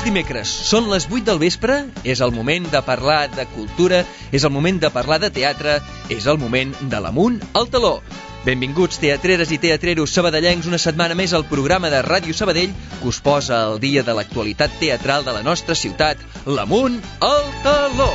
dimecres. Són les 8 del vespre, és el moment de parlar de cultura, és el moment de parlar de teatre, és el moment de l'Amunt al Taló. Benvinguts teatreres i teatreros sabadellencs una setmana més al programa de Ràdio Sabadell que us posa al dia de l'actualitat teatral de la nostra ciutat, l'Amunt al Taló.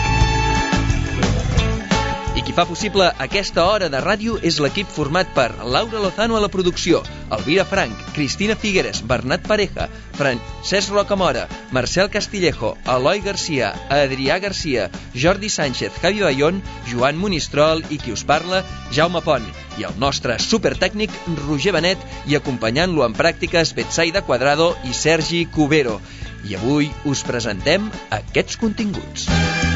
I qui fa possible aquesta hora de ràdio és l'equip format per Laura Lozano a la producció, Elvira Frank, Cristina Figueres, Bernat Pareja, Francesc Rocamora, Marcel Castillejo, Eloi Garcia, Adrià Garcia, Jordi Sánchez, Javi Bayón, Joan Monistrol i qui us parla, Jaume Pont, i el nostre supertècnic Roger Benet i acompanyant-lo en pràctiques Betsaida Cuadrado i Sergi Cubero. I avui us presentem aquests continguts.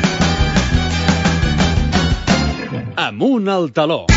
Amunt al Taló.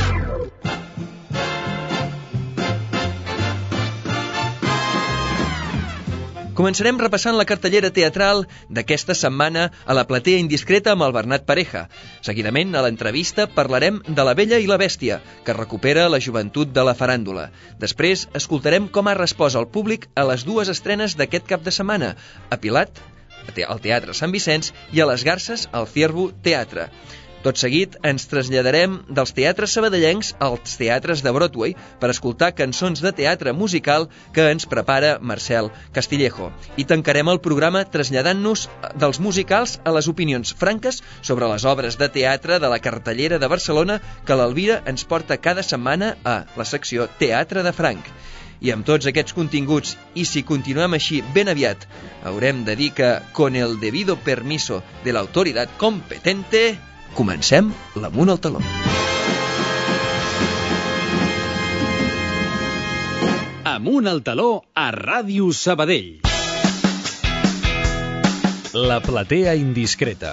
Començarem repassant la cartellera teatral d'aquesta setmana a la Platea Indiscreta amb el Bernat Pareja. Seguidament, a l'entrevista, parlarem de La Bella i la Bèstia, que recupera la joventut de la faràndula. Després, escoltarem com ha respost el públic a les dues estrenes d'aquest cap de setmana, a Pilat, al Teatre Sant Vicenç, i a les Garses, al Ciervo Teatre. Tot seguit ens traslladarem dels teatres sabadellencs als teatres de Broadway per escoltar cançons de teatre musical que ens prepara Marcel Castillejo. I tancarem el programa traslladant-nos dels musicals a les opinions franques sobre les obres de teatre de la cartellera de Barcelona que l'Elvira ens porta cada setmana a la secció Teatre de Franc. I amb tots aquests continguts, i si continuem així ben aviat, haurem de dir que, con el debido permiso de la autoridad competente, comencem l'Amunt al Taló. Amunt al Taló a Ràdio Sabadell. La Platea Indiscreta.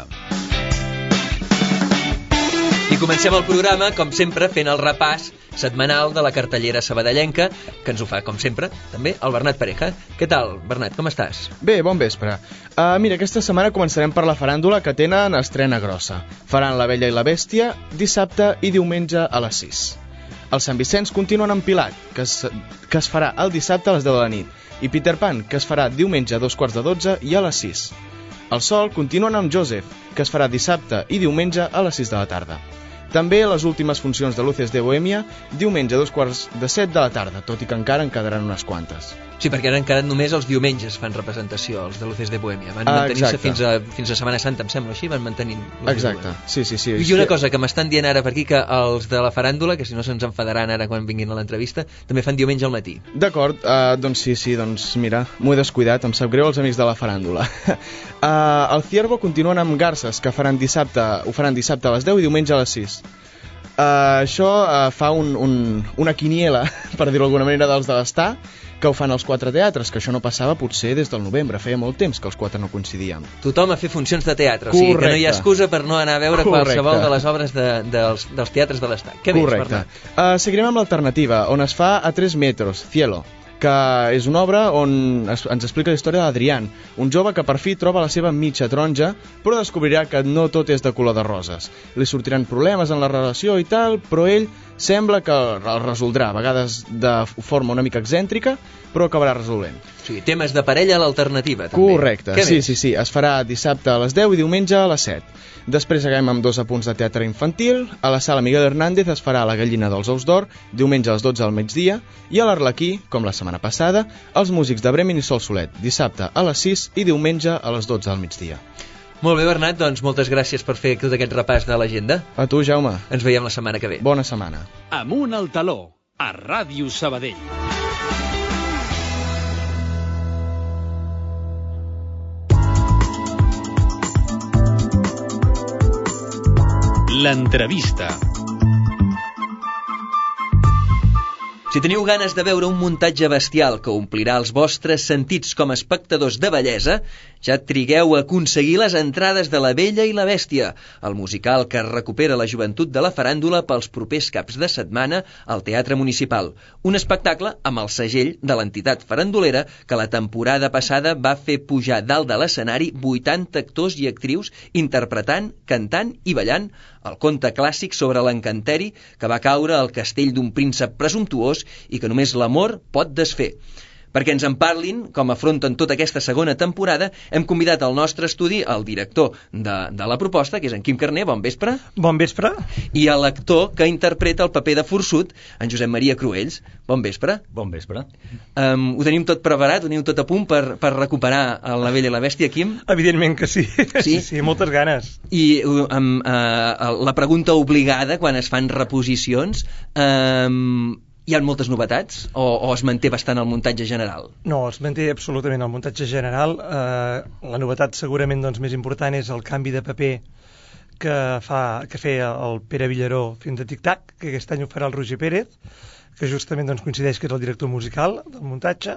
I comencem el programa, com sempre, fent el repàs setmanal de la cartellera sabadellenca, que ens ho fa, com sempre, també el Bernat Pareja. Què tal, Bernat, com estàs? Bé, bon vespre. Mira, aquesta setmana començarem per la faràndula, que tenen estrena grossa. Faran La Bella i la Bèstia dissabte i diumenge a les 6. El Sant Vicenç continuen amb Pilat, que es farà el dissabte a les 10 de la nit, i Peter Pan, que es farà diumenge a 2:15 i a les 6. El Sol continuen amb Joseph, que es farà dissabte i diumenge a les 6 de la tarda. També les últimes funcions de Luces de Bohèmia, diumenge a 6:45 de la tarda, tot i que encara en quedaran unes quantes. Sí, perquè ara encara només els diumenges fan representació, els de Luces de Bohèmia. Van mantenir-se fins a Setmana Santa, em sembla així, van mantenint... Exacte, sí. I una cosa que m'estan dient ara per aquí, que els de la faràndula, que si no se'ns enfadaran ara quan vinguin a l'entrevista, també fan diumenge al matí. D'acord, doncs sí, doncs mira, m'ho he descuidat, em sap greu els amics de la faràndula. El Ciervo continuen amb Garses, que ho faran dissabte a les 10 i diumenge a les 6. Això fa una quiniela, per dir-ho d'alguna manera, dels de l'Estar, que ho fan els 4 teatres, que això no passava potser des del novembre, feia molt temps que els 4 no coincidíem. Tothom a fer funcions de teatre, o sigui que no hi ha excusa per no anar a veure qualsevol de les obres dels teatres de l'Estat. Què més, Bernat? Seguirem amb l'alternativa, on es fa A 3 metros, Cielo, que és una obra on ens explica la història d'Adrián, un jove que per fi troba la seva mitja taronja, però descobrirà que no tot és de color de roses. Li sortiran problemes en la relació i tal, però ell sembla que el resoldrà, a vegades de forma una mica excèntrica, però acabarà resolent. O sigui, temes de parella a l'alternativa, també. Correcte, sí. Es farà dissabte a les 10 i diumenge a les 7. Després acabem amb 2 apunts de teatre infantil. A la sala Miguel Hernández es farà La gallina dels ous d'or, diumenge a les 12 al migdia, i a l'Arlequí, com la setmana passada, els músics de Bremen i Sol Solet, dissabte a les 6 i diumenge a les 12 al migdia. Molt bé, Bernat, doncs moltes gràcies per fer tot aquest repàs de l'agenda. A tu, Jaume. Ens veiem la setmana que ve. Bona setmana. Amunt al Taló, a Ràdio Sabadell. L'entrevista. Si teniu ganes de veure un muntatge bestial que omplirà els vostres sentits com a espectadors de bellesa, ja trigueu a aconseguir les entrades de La Bella i la Bèstia, el musical que recupera la joventut de la faràndula pels propers caps de setmana al Teatre Municipal. Un espectacle amb el segell de l'entitat farandulera que la temporada passada va fer pujar dalt de l'escenari 80 actors i actrius interpretant, cantant i ballant el conte clàssic sobre l'encanteri que va caure al castell d'un príncep presumptuós i que només l'amor pot desfer. Perquè ens en parlin com afronten tota aquesta segona temporada, hem convidat al nostre estudi el director de la proposta, que és en Quim Carner. Bon vespre. Bon vespre. I l'actor que interpreta el paper de Forçut, en Josep Maria Cruells. Bon vespre. Bon vespre. Ho tenim tot preparat, ho teniu tot a punt per recuperar La Bella i la Bèstia, Quim? Evidentment que sí. Sí? Sí, moltes ganes. I la pregunta obligada quan es fan reposicions... Hi ha moltes novetats o es manté bastant el muntatge general? No, es manté absolutament el muntatge general. La novetat segurament més important és el canvi de paper que feia el Pere Villaró fent de Tic-Tac, que aquest any ho farà el Roger Pérez, que justament coincideix que és el director musical del muntatge.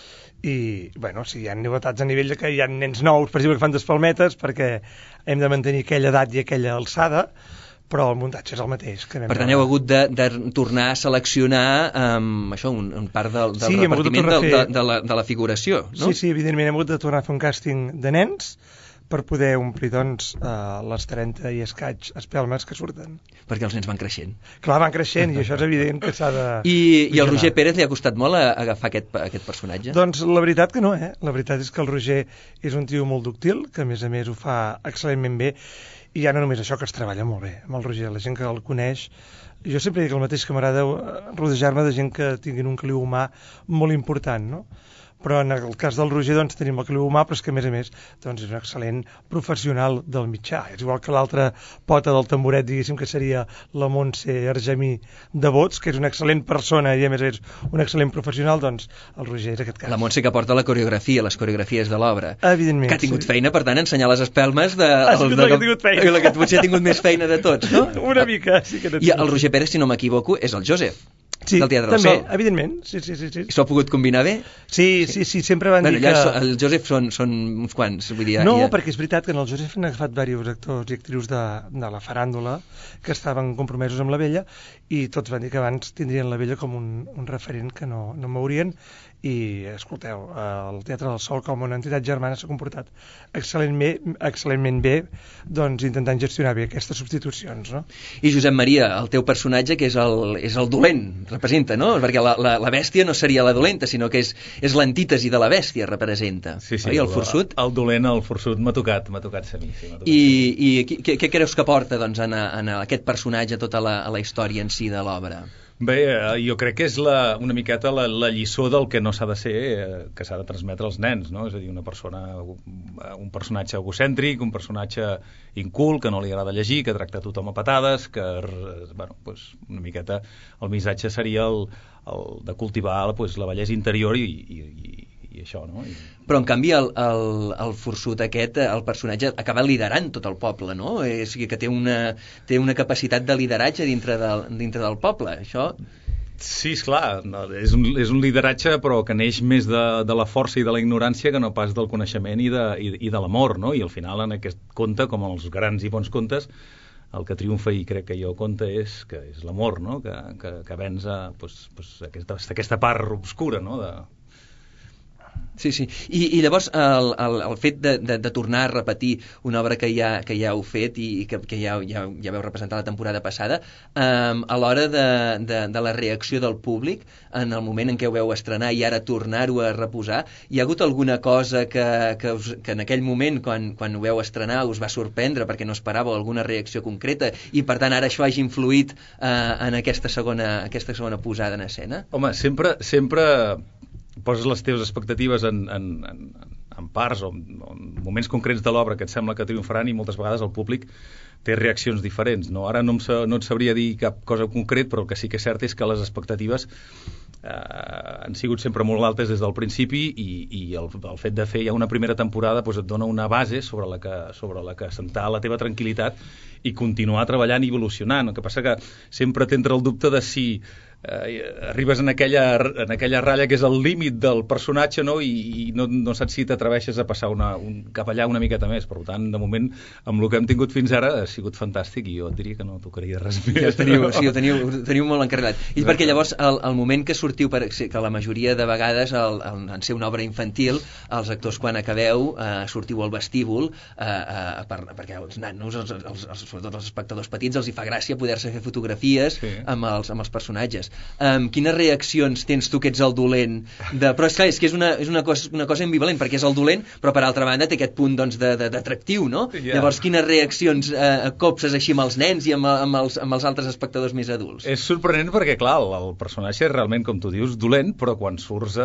I, bueno, sí, hi ha novetats a nivell de que hi ha nens nous, per exemple, que fan d'espalmetes, perquè hem de mantenir aquella edat i aquella alçada, però el muntatge és el mateix. Per tant, heu hagut de tornar a seleccionar això, un part del repartiment de la figuració, no? Sí, evidentment hem hagut de tornar a fer un càsting de nens per poder omplir, les 30 i escaig espelmes que surten. Perquè els nens van creixent. Clar, van creixent, i això és evident que s'ha de... I al Roger Pérez li ha costat molt agafar aquest personatge? Doncs la veritat que no, La veritat és que el Roger és un tio molt dúctil, que a més ho fa excel·lentment bé, i ja no només això, que es treballa molt bé amb el Roger, la gent que el coneix. Jo sempre dic el mateix, que m'agrada rodejar-me de gent que tinguin un caliu humà molt important, no? Però en el cas del Roger tenim el caliu humà, però és que a més és un excel·lent professional del mitjà. És igual que l'altra pota del tamboret, diguéssim, que seria la Montse Argemí de Bots, que és una excel·lent persona i a més és un excel·lent professional, el Roger és aquest cas. La Montse que porta la coreografia, les coreografies de l'obra. Evidentment. Que ha tingut feina, per tant, ensenyar les espelmes ha sigut la que ha tingut feina. La que potser ha tingut més feina de tots, no? Una mica, sí que n'ha tingut. I el Roger Pérez, si no m'equivoco, és el Joseph. Sí, del Teatre del també, Sol. Evidentment, sí. I s'ho ha pogut combinar bé? Sí, sempre van dir que... El Joseph són uns quants, vull dir... Perquè és veritat que en el Joseph han agafat diversos actors i actrius de la faràndula que estaven compromesos amb la Bella i tots van dir que abans tindrien la Bella com un referent que no mourien i, escolteu, el Teatre del Sol com una entitat germana s'ha comportat excel·lentment bé, intentant gestionar bé aquestes substitucions, no? I Josep Maria, el teu personatge, que és el dolent, representa, no? Perquè la bèstia no seria la dolenta, sinó que és l'antítesi de la bèstia, representa. Sí, oi? El Forçut? El dolent, el Forçut, m'ha tocat ser mi. Sí, I què creus que porta en aquest personatge tota la història en si de l'obra? Bé, jo crec que és una miqueta la lliçó del que no s'ha de ser, que s'ha de transmetre als nens, no? És a dir, un personatge egocèntric, un personatge incult, que no li agrada llegir, que tracta tothom a patades, que, una miqueta el missatge seria el de cultivar la bellesa interior i això, no? Però en canvi el Forçut aquest, el personatge, acaba liderant tot el poble, no? O sigui que té una capacitat de lideratge dintre del poble, això... Sí, esclar, és un lideratge però que neix més de la força i de la ignorància que no pas del coneixement i de l'amor, no? I al final en aquest conte, com els grans i bons contes, el que triomfa i crec que jo conta és l'amor, no? Que venç aquesta part obscura, no? Sí. I llavors el fet de tornar a repetir una obra que ja heu fet i que ja veu representar la temporada passada, a l'hora de la reacció del públic, en el moment en què ho veu estrenar i ara tornar-ho a reposar, hi ha hagut alguna cosa que en aquell moment, quan ho veu estrenar, us va sorprendre perquè no esperàveu alguna reacció concreta i per tant ara això hagi influït en aquesta segona posada en escena? Home, sempre poses les teves expectatives en parts o en moments concrets de l'obra que et sembla que triomfaran i moltes vegades el públic té reaccions diferents, no? Ara no et sabria dir cap cosa concret, però el que sí que és cert és que les expectatives han sigut sempre molt altes des del principi i el fet de fer ja una primera temporada et dona una base sobre la que assentar la teva tranquil·litat i continuar treballant i evolucionant. El que passa que sempre t'entra el dubte de si arribes en aquella ratlla que és el límit del personatge, no? I no saps si t'atreveixes a passar cap allà una miqueta més. Per tant, de moment, amb el que hem tingut fins ara ha sigut fantàstic i jo et diria que no tocaria res més. Ho teniu molt encarregat. I perquè llavors el moment que sortiu, que la majoria de vegades en ser una obra infantil, els actors quan acabeu sortiu al vestíbul perquè els nanos, sobretot els espectadors petits, els hi fa gràcia poder-se fer fotografies amb els personatges. altres. Quines reaccions tens tu que ets el dolent? Però és clar, és que és una cosa ambivalent, perquè és el dolent, però per altra banda té aquest punt doncs, d'atractiu, no? Llavors, quines reaccions copses així amb els nens i amb els altres espectadors més adults? És sorprenent perquè, clar, el personatge és realment, com tu dius, dolent, però quan surts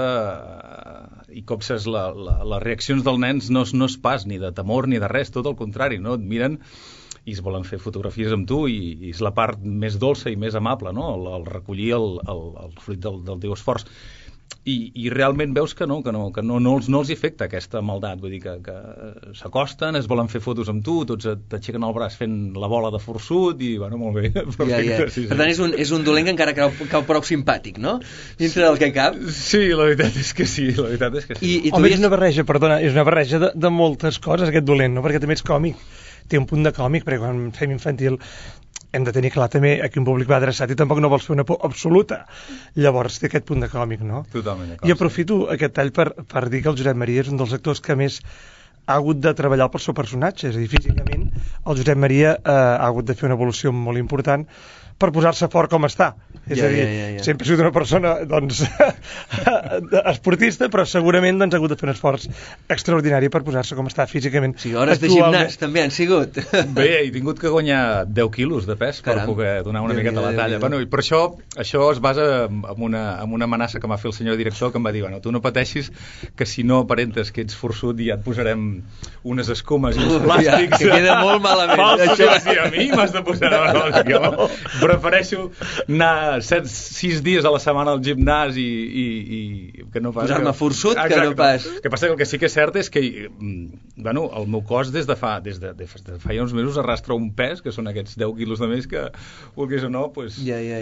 i copses les reaccions dels nens no és pas ni de temor ni de res, tot el contrari, no? Et miren i es volen fer fotografies amb tu i és la part més dolça i més amable, no? El recollir el fruit del teu esforç. I realment veus que no els afecta aquesta maldat, vull dir que s'acosten, es volen fer fotos amb tu, tots t'aixequen el braç fent la bola de forçut i, bueno, molt bé, perfecte. Sí. Per tant, és un dolent que encara cau prou simpàtic, no? Dintre del que cap. Sí, la veritat és que sí, Home, és una barreja, perdona, és una barreja de moltes coses, aquest dolent, no? Perquè també és còmic, té un punt de còmic, perquè quan fem infantil hem de tenir clar també a quin públic va adreçat i tampoc no vols fer una por absoluta. Llavors té aquest punt de còmic, no? Totalment d'acord. I aprofito aquest tall per dir que el Josep Maria és un dels actors que més ha hagut de treballar pel seu personatge, és a dir, físicament el Josep Maria ha hagut de fer una evolució molt important per posar-se fort com està. És a dir, sempre ha sigut una persona doncs, esportista, però segurament doncs, ha hagut de fer un esforç extraordinari per posar-se com està físicament. Sí, hores de gimnàs també han sigut. Bé, he tingut que guanyar 10 quilos de pes per poder donar una miqueta la talla. Bueno, i per això es basa en una amenaça que m'ha fet el senyor director, que em va dir, bueno, tu no pateixis, que si no aparentes que ets forçut ja et posarem unes escumes i uns plàstics. Que queda molt malament. Sí, a mi m'has de posar jo prefereixo anar 6 dies a la setmana al gimnàs i que no pas... Posar-me forçut, que no pas... El que passa que el que sí que és cert és que bueno, el meu cos des de fa ja uns mesos arrastra un pes, que són aquests 10 quilos de més que, vulguis o no, pues,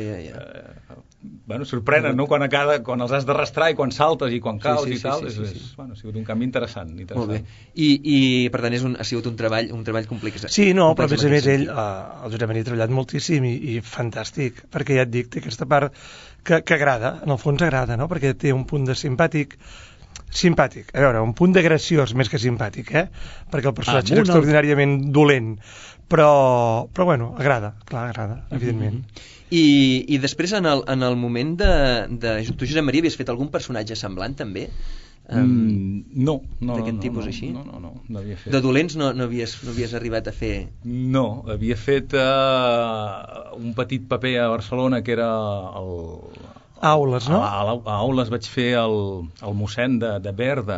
bueno, sorprenen, no? Quan els has d'arrastrar i quan saltes i quan caus i tal. Bueno, ha sigut un canvi interessant. Molt bé. I per tant ha sigut un treball complicat. Sí, no, però a més ell, el Josep Maria ha treballat moltíssim i fantàstic, perquè ja et dic, té aquesta part que agrada, en el fons agrada, no? Perquè té un punt de simpàtic, a veure, un punt de graciós més que simpàtic, perquè el personatge és extraordinàriament dolent, però bueno, agrada, evidentment. I després en el moment de tu, Josep Maria, havies fet algun personatge semblant també? No. D'aquest tipus així? No havia fet. De dolents no havies arribat a fer? No, havia fet un petit paper a Barcelona que era a Aules, no? A Aules vaig fer el mossèn de Berda,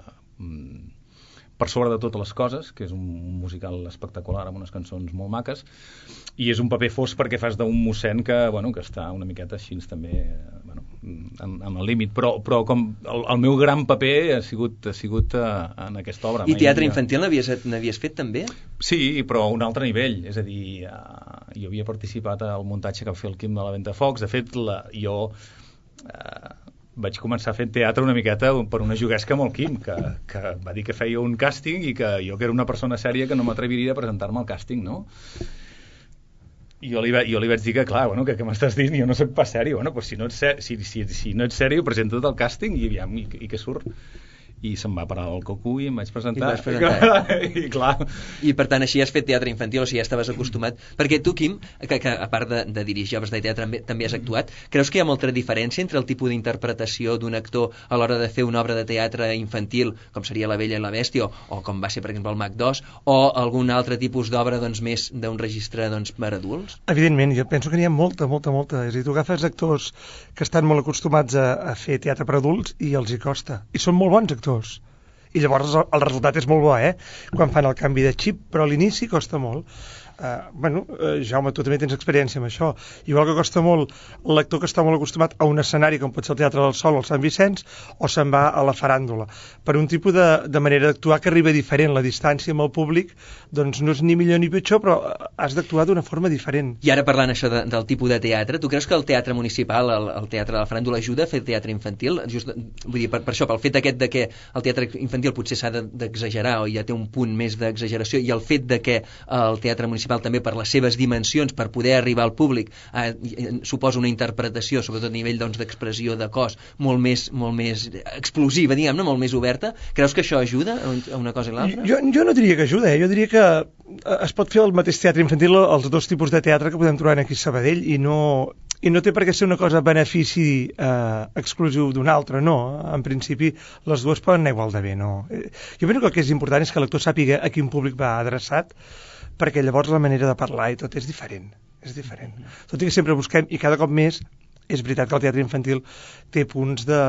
Per sobre de totes les coses, que és un musical espectacular amb unes cançons molt maques, i és un paper fosc perquè fas d'un mossèn que està una miqueta així també amb el límit, però com el meu gran paper ha sigut en aquesta obra. I teatre infantil n'havies fet també? Sí, però a un altre nivell, és a dir, jo havia participat al muntatge que va fer el Quim de la Ventafocs. De fet, jo vaig començar fent teatre una miqueta per una juguesca amb el Quim, que va dir que feia un càsting i que jo, que era una persona sèria, que no m'atreviria a presentar-me al càsting, no? I jo li vaig dir que, clar, que m'estàs dient, jo no soc pas sèrio. Pues si no ets sèrio, presenta tot el càsting i aviam, i què surt? I se'm va parar el coco i em vaig presentar. I clar. I per tant així has fet teatre infantil, o sigui, ja estaves acostumat. Perquè tu, Quim, que a part de dirigir obres de teatre també has actuat, creus que hi ha molta diferència entre el tipus d'interpretació d'un actor a l'hora de fer una obra de teatre infantil, com seria La Bella i la Bèstia, o com va ser, per exemple, el Mac 2, o algun altre tipus d'obra més d'un registre per adults? Evidentment, jo penso que n'hi ha molta. És a dir, tu agafes actors que estan molt acostumats a fer teatre per adults i els hi costa. I són molt bons actors. I llavors el resultat és molt bo, quan fan el canvi de xip, però a l'inici costa molt. Jaume, tu també tens experiència amb això. Igual que costa molt l'actor que està molt acostumat a un escenari com pot ser el Teatre del Sol o el Sant Vicenç, o se'n va a la faràndula. Per un tipus de manera d'actuar que arriba diferent. La distància amb el públic doncs no és ni millor ni pitjor, però has d'actuar d'una forma diferent. I ara parlant això del tipus de teatre, tu creus que el teatre municipal, el teatre de la faràndula, ajuda a fer teatre infantil? Vull dir, per això, pel fet aquest de que el teatre infantil potser s'ha d'exagerar o ja té un punt més d'exageració, i el fet de que el teatre municipal també per les seves dimensions, per poder arribar al públic, suposa una interpretació, sobretot a nivell d'expressió de cos, molt més explosiva, diguem-ne, molt més oberta. Creus que això ajuda a una cosa i l'altra? Jo no diria que ajuda, jo diria que es pot fer el mateix teatre infantil, els dos tipus de teatre que podem trobar aquí a Sabadell, i no I no té per què ser una cosa benefici exclusiu d'una altra, no. En principi, les dues poden anar igual de bé, no. Jo penso que el que és important és que l'actor sàpiga a quin públic va adreçat, perquè llavors la manera de parlar i tot és diferent. Tot i que sempre busquem, i cada cop més, és veritat que el teatre infantil té punts de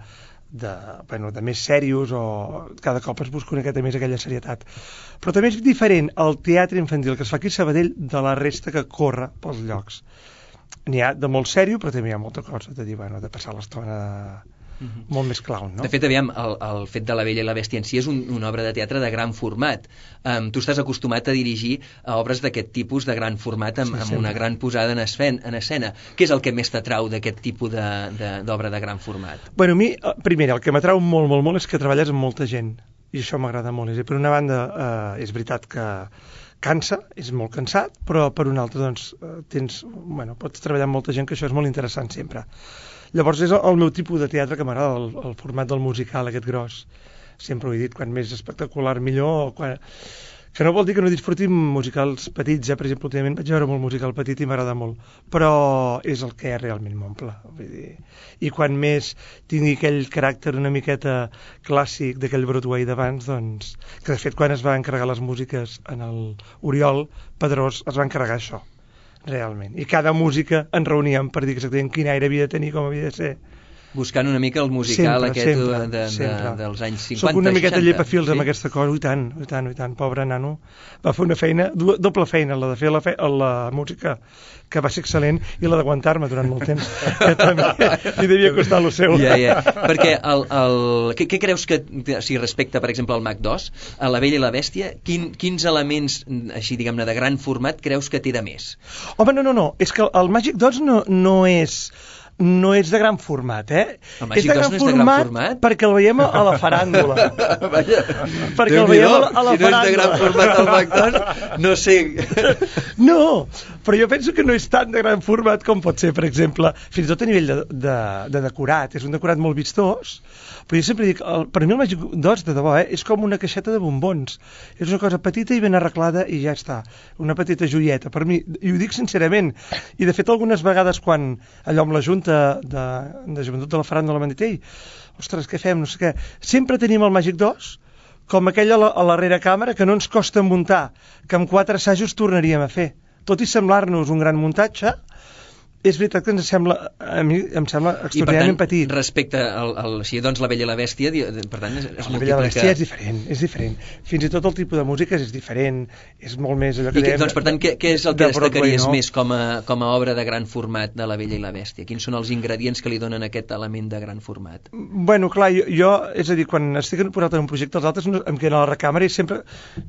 més serios, o cada cop es busca una miqueta més aquella serietat. Però també és diferent el teatre infantil que es fa aquí a Sabadell de la resta que corre pels llocs. N'hi ha de molt sèrio, però també hi ha molta cosa de dir, de passar l'estona molt més clown, no? De fet, aviam, el fet de La Bella i la Bèstia en si és una obra de teatre de gran format. Tu estàs acostumat a dirigir a obres d'aquest tipus de gran format amb una gran posada en escena. Què és el que més t'atrau d'aquest tipus d'obra de gran format? Bueno, a mi, primer, el que m'atrau molt, molt, molt és que treballes amb molta gent, i això m'agrada molt. És a dir, per una banda, és veritat que cansa, és molt cansat, però per una altra, doncs, pots treballar amb molta gent, que això és molt interessant sempre. Llavors és el meu tipus de teatre que m'agrada, el format del musical, aquest gros. Sempre ho he dit, quan més espectacular millor, que no vol dir que no disfruti musicals petits, per exemple, últimament vaig veure molt musical petit i m'agrada molt, però és el que realment m'omple. I quan més tingui aquell caràcter una miqueta clàssic d'aquell Broadway d'abans, doncs, que de fet quan es va encarregar les músiques en el Oriol Pedrós es va encarregar això, realment. I cada música ens reuníem per dir exactament quin aire havia de tenir, com havia de ser. Buscant una mica el musical sempre, dels anys 50, Soc una miqueta 60. llepafils amb aquesta cosa, i tant, pobre nano. Va fer una feina, doble feina, la de fer la música, que va ser excel·lent, i la d'aguantar-me durant molt temps, que també li devia costar lo seu. Perquè què creus que, si respecte, per exemple, al Mag 2, a La Bella i la Bèstia, quins elements, així diguem-ne, de gran format, creus que té de més? Home, no, és que el Màgic 2 no és de gran format, El Màgic 2 no és de gran format? Perquè el veiem a la faràndula. Vaja, perquè el veiem a la faràndula. Si no és de gran format el Màgic 2, no sé. No, però jo penso que no és tan de gran format com pot ser, per exemple, fins i tot a nivell de decorat. És un decorat molt vistós, però jo sempre dic, per mi el Màgic 2, de debò, és com una caixeta de bombons. És una cosa petita i ben arreglada i ja està. Una petita joieta, per mi, i ho dic sincerament. I de fet algunes vegades quan allò amb la Junta de Joventut de la Faràndula m'han dit, ei, ostres, què fem, no sé què. Sempre tenim el Màgic 2 com aquell a la rerecàmera que no ens costa muntar, que amb 4 assajos tornaríem a fer. Tot i semblar-nos un gran muntatge, és veritat que a mi em sembla extraordinàriament petit. I per tant, respecte així, doncs, La Bella i la Bèstia, per tant, es multiplica... La Bella i la Bèstia és diferent. Fins i tot el tipus de música és diferent, és molt més allò que dèiem... Doncs, per tant, què és el que destacaries més com a obra de gran format de La Bella i la Bèstia? Quins són els ingredients que li donen aquest element de gran format? Bueno, clar, jo és a dir, quan estic posat en un projecte, els altres em queden a la recàmera i sempre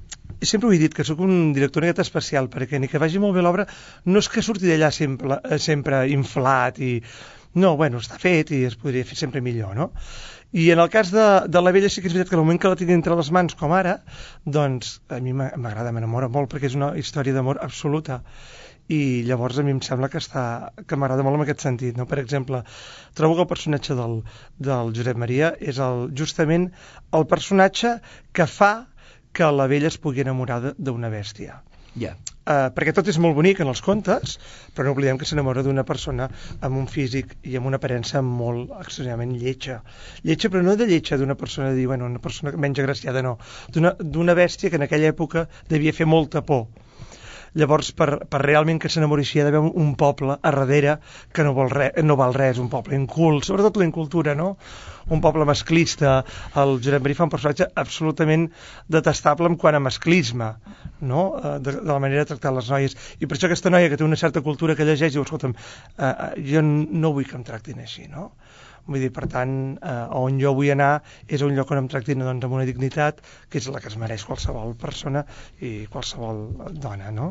ho he dit, que sóc un director una miqueta especial, perquè ni que vagi molt bé l'obra, no és que surti d'allà sempre inflat i... No, bueno, està fet i es podria fer sempre millor, no? I en el cas de La Bella sí que és veritat que el moment que la tinc entre les mans, com ara, doncs a mi m'agrada, m'enamora molt, perquè és una història d'amor absoluta. I llavors a mi em sembla que m'agrada molt en aquest sentit, no? Per exemple, trobo que el personatge del Josep Maria és justament el personatge que fa que la Bella es pugui enamorar d'una bèstia. Perquè tot és molt bonic en els contes, però no oblidem que s'enamora d'una persona amb un físic i amb una aparença molt extraordinàriament lletja, però no de lletja d'una persona de dir, bueno, una persona menys agraciada, no, d'una bèstia que en aquella època devia fer molta por. Llavors, per realment que s'enamori així, hi ha d'haver un poble a darrere que no val res, un poble incult, sobretot la incultura, no? Un poble masclista. El Josep Maria fa un personatge absolutament detestable en quant a masclisme, no? De la manera de tractar les noies. I per això aquesta noia que té una certa cultura que llegeix diu, escolta'm, jo no vull que em tractin així, no? Vull dir, per tant, on jo vull anar és un lloc on em tractin doncs, amb una dignitat que és la que es mereix qualsevol persona i qualsevol dona, no?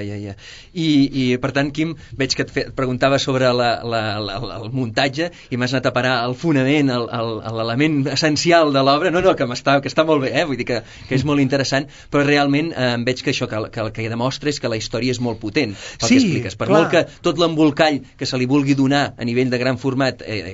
I per tant, Quim, veig que et preguntava sobre el muntatge i m'has anat a parar al fonament, l'element essencial de l'obra. No, que està molt bé, vull dir que és molt interessant, però realment veig que això que el que demostra és que la història és molt potent, el que expliques. Per molt que tot l'embolcall que se li vulgui donar a nivell de gran format és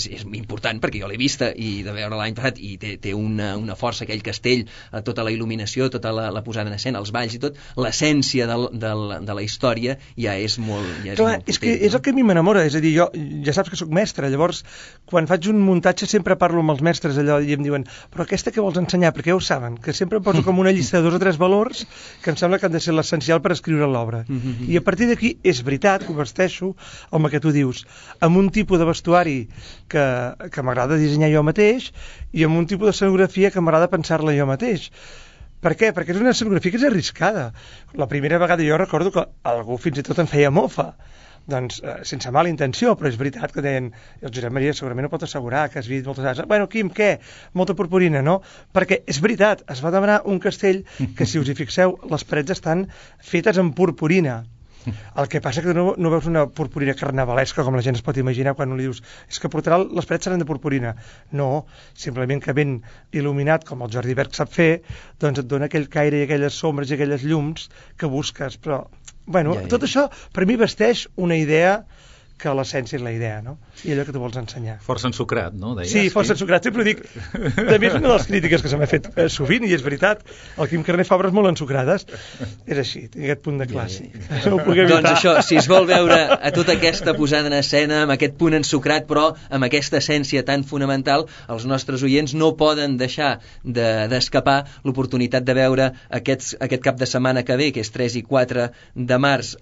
és important perquè jo l'he vista i de veure l'any passat i té una força aquell castell, tota la il·luminació, tota la posada en escena, els balls i tot, l'essència de la història ja és molt Clar, és que és el que a mi m'enamora, és a dir, jo ja saps que sóc mestre, llavors quan faig un muntatge sempre parlo amb els mestres allò i em diuen, però aquesta què vols ensenyar? Perquè ja ho saben, que sempre em poso com una llista de 2 o 3 valors que em sembla que han de ser l'essencial per escriure l'obra. I a partir d'aquí és veritat, converteixo, home, que tu dius, amb un tipus de vestuari que m'agrada dissenyar jo mateix i amb un tipus d'escenografia que m'agrada pensar-la jo mateix. Per què? Perquè és una escenografia que és arriscada. La primera vegada jo recordo que algú fins i tot en feia mofa, doncs sense mala intenció, però és veritat que deien, el Josep Maria segurament ho pot assegurar, que has vist moltes vegades, bueno, Quim, què? Molta purpurina, no? Perquè és veritat, es va demanar un castell que, si us hi fixeu, les parets estan fetes amb purpurina. El que passa que no veus una purpurina carnavalesca com la gent es pot imaginar quan li dius és que portarà les parets seran de purpurina. No, simplement que ben il·luminat com el Jordi Berg sap fer, doncs et dona aquell caire i aquelles sombres i aquelles llums que busques, però bueno, tot això per mi vesteix una idea que l'essència és la idea, no? I allò que tu vols ensenyar. Força ensucrat, no? Deies, sí, força ensucrat, sempre ho dic. També és una de les crítiques que se m'ha fet sovint, i és veritat. El Quim Carner fa obres molt ensucrades. És així, té aquest punt de clàssic. No ho puc evitar. Doncs això, si es vol veure a tota aquesta posada en escena, amb aquest punt ensucrat, però amb aquesta essència tan fonamental, els nostres oients no poden deixar d'escapar l'oportunitat de veure aquest cap de setmana que ve, que és 3 i 4 de març,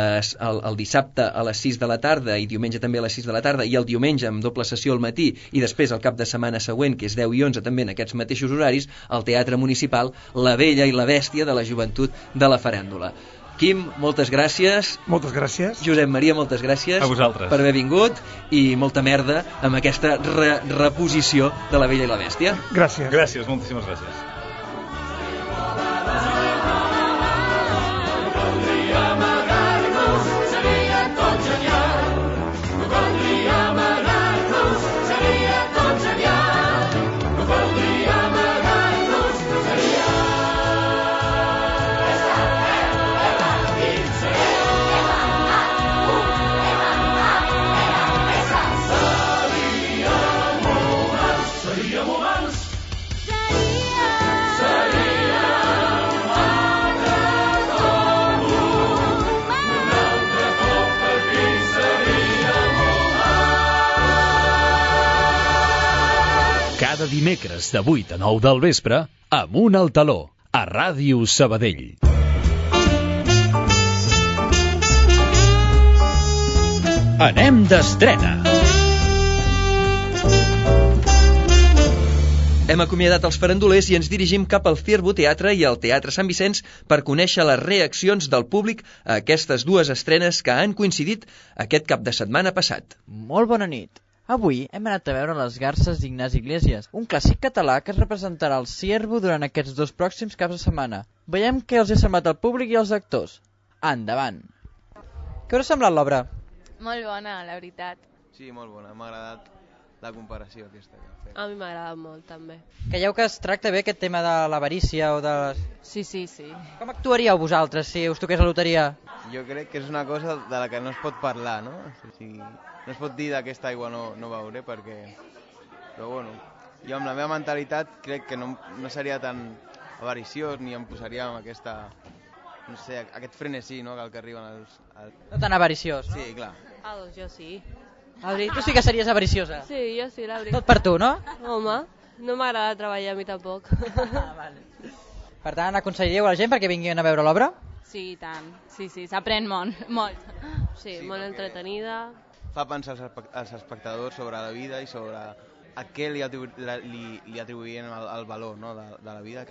el dissabte a les 6 de la tarda, i diumenge també a les 6 de la tarda, i el diumenge amb doble sessió al matí, i després el cap de setmana següent, que és 10 i 11 també en aquests mateixos horaris, al Teatre Municipal, La Bella i la Bèstia de la Joventut de la Farèndula. Quim, moltes gràcies. Moltes gràcies. Josep Maria, moltes gràcies. A vosaltres. Per haver vingut, i molta merda amb aquesta reposició de La Bella i la Bèstia. Gràcies. Gràcies, moltíssimes gràcies. Cada dimecres de 8 a 9 del vespre, Amunt al Taló, a Ràdio Sabadell. Anem d'estrena. Hem acomiadat els farandolers i ens dirigim cap al Ciervo Teatre i al Teatre Sant Vicenç per conèixer les reaccions del públic a aquestes dues estrenes que han coincidit aquest cap de setmana passat. Molt bona nit. Avui hem anat a veure Les garses d'Ignasi Iglesias, un clàssic català que es representarà al Ciervo durant aquests 2 pròxims caps de setmana. Veiem què els ha semblat al públic i als actors. Endavant! Què us ha semblat l'obra? Molt bona, la veritat. Sí, molt bona. M'ha agradat la comparació aquesta que ha fet. A mi m'ha agradat molt, també. Creieu que es tracta bé aquest tema de l'avarícia o de... Sí, sí, sí. Com actuaríeu vosaltres si us toqués la loteria? Jo crec que és una cosa de la que no es pot parlar, no? O sigui, no es pot dir d'aquesta aigua no veuré perquè... Però bueno, jo amb la meva mentalitat crec que no seria tan avariciós ni em posaria amb aquesta... No sé, aquest frenesí, no?, que arriben els... No tan avariciós, no? Sí, clar. Ah, doncs jo sí. Tu sí que series avariciosa? Sí, jo sí, la veritat. Tot per tu, no? Home, no m'agrada treballar a mi tampoc. Vale. Per tant, aconsellaríeu a la gent perquè vinguin a veure l'obra? Sí, i tant. Sí, s'aprèn molt. Sí, molt entretenida. Fa pensar als espectadors sobre la vida i sobre a què li atribuïen el valor, no?, de la vida,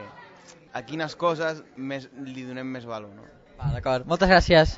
a quines coses li donem més valor, no? Va, d'acord. Moltes gràcies.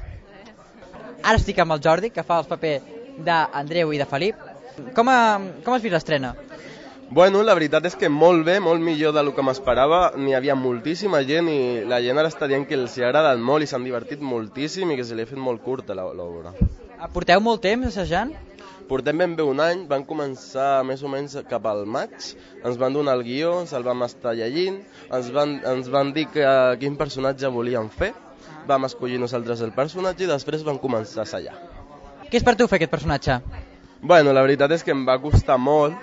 Ara estic amb el Jordi, que fa el paper d'Andreu i de Felip. Com has vist l'estrena? Bueno, la veritat és que molt bé, molt millor del que m'esperava. N'hi havia moltíssima gent i la gent ara està dient que els ha agradat molt i s'han divertit moltíssim i que se li ha fet molt curta l'obra. Porteu molt temps assajant? Portem ben bé un any, vam començar més o menys cap al maig, ens van donar el guió, ens el vam estar llegint, ens van dir quin personatge volíem fer, vam escollir nosaltres el personatge i després vam començar a assajar. Què és per tu fer aquest personatge? Bueno, la veritat és que em va costar molt.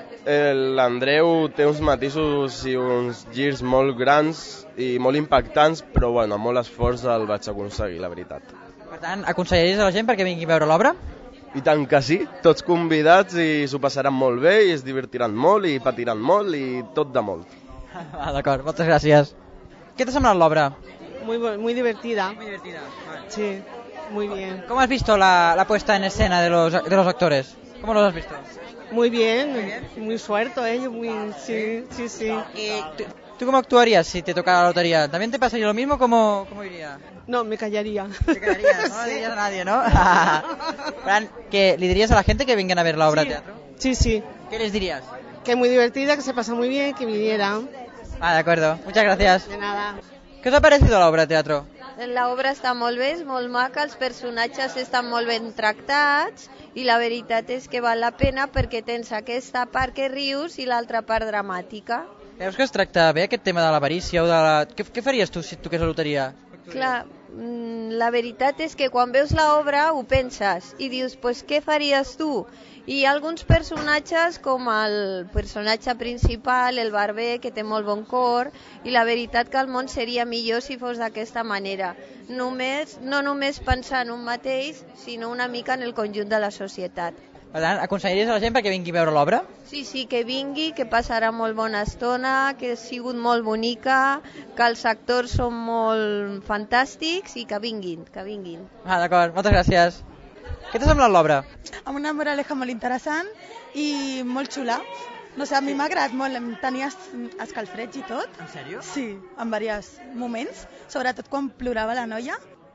L'Andreu té uns matisos i uns girs molt grans i molt impactants, però bueno, amb molt esforç el vaig aconseguir, la veritat. Per tant, aconsellaries a la gent perquè vingui a veure l'obra? I tant que sí, tots convidats i s'ho passaran molt bé i es divertiran molt i patiran molt i tot de molt. D'acord, moltes gràcies. ¿Qué te ha sembrado la obra? Muy divertida. Muy divertida. Vale. Sí, muy bien. ¿Cómo has visto la puesta en escena de los actores? ¿Cómo los has visto? Muy bien, muy suelto ellos, sí. ¿Y tú cómo actuarías si te tocara la lotería? ¿También te pasaría lo mismo? ¿Cómo iría? No, me callaría. Te callarías, no le dirías a nadie, ¿no? Fran, ¿le dirías a la gente que vengan a ver la obra de teatro? Sí. ¿Qué les dirías? Que es muy divertida, que se pasa muy bien, que vinieran. De acuerdo. Muchas gracias. De nada. ¿Qué os ha parecido la obra de teatro? La obra està molt bé, és molt maca, els personatges estan molt ben tractats i la veritat és que val la pena perquè tens aquesta part que rius i l'altra part dramàtica. Creus que es tracta bé aquest tema de l'avarícia o de la... Què faries tu si et toqués la loteria? Clar, la veritat és que quan veus l'obra ho penses i dius, pues què faries tu? I hi ha alguns personatges com el personatge principal, el barber, que té molt bon cor, i la veritat que el món seria millor si fos d'aquesta manera. No només pensar en un mateix, sinó una mica en el conjunt de la societat. Per tant, aconsellaries a la gent perquè vingui a veure l'obra? Sí, que vingui, que passarà molt bona estona, que ha sigut molt bonica, que els actors són molt fantàstics i que vinguin. D'acord, moltes gràcies. Què t'ha semblat l'obra? Amb una moraleja molt interessant i molt xula. No sé, a mi m'ha agradat molt, tenia escalfrets i tot. En sèrio? Sí, en diversos moments, sobretot quan plorava la noia.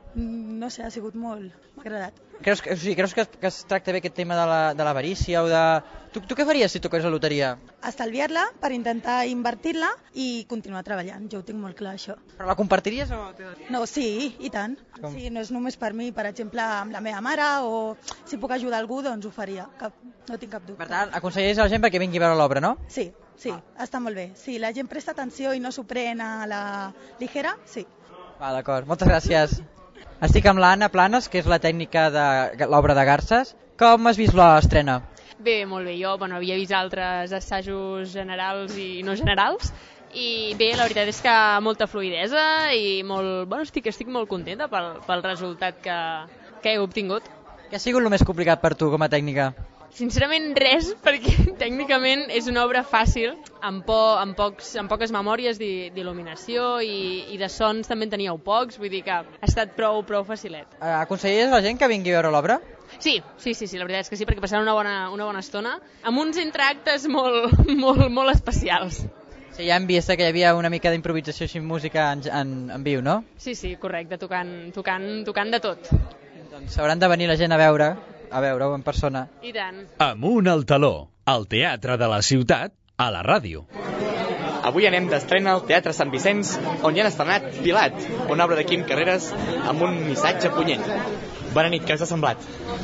No sé, ha sigut molt... m'ha agradat. Creus que es tracta bé aquest tema de l'avarícia o de... Tu què faries si toqués la loteria? Estalviar-la per intentar invertir-la i continuar treballant, jo ho tinc molt clar, això. Però la compartiries o...? No, sí, i tant. Sí, no és només per mi, per exemple, amb la meva mare, o si puc ajudar algú, doncs ho faria. No tinc cap dubte. Per tant, aconsellaries a la gent perquè vingui a veure l'obra, no? Sí, està molt bé. Si la gent presta atenció i no s'ho pren a la ligera, sí. D'acord, moltes gràcies. Estic amb l'Anna Planes, que és la tècnica de l'obra de Garces. Com has vist l'estrena? Bé, molt bé. Jo havia vist altres assajos generals i no generals i bé, la veritat és que molta fluïdesa i estic molt contenta pel resultat que he obtingut. Què ha sigut el més complicat per tu com a tècnica? Sincerament res, perquè tècnicament és una obra fàcil, amb poques memòries d'il·luminació i de sons també en teníeu pocs, vull dir que ha estat prou facilet. Aconsellaries a la gent que vingui a veure l'obra? Sí, la veritat és que sí, perquè passaran una bona estona, amb uns entreactes molt especials. Sí, ja hem vist que hi havia una mica d'improvisació així música en viu, no? Sí, correcte, tocant de tot. Doncs hauran de venir la gent a veure-ho en persona. I tant. Amunt al taló, al teatre de la ciutat, a la ràdio. Avui anem d'estrena al Teatre Sant Vicenç, on hi han estrenat Pilat, una obra de Quim Carreras amb un missatge punyent. Bona nit, què us ha semblat?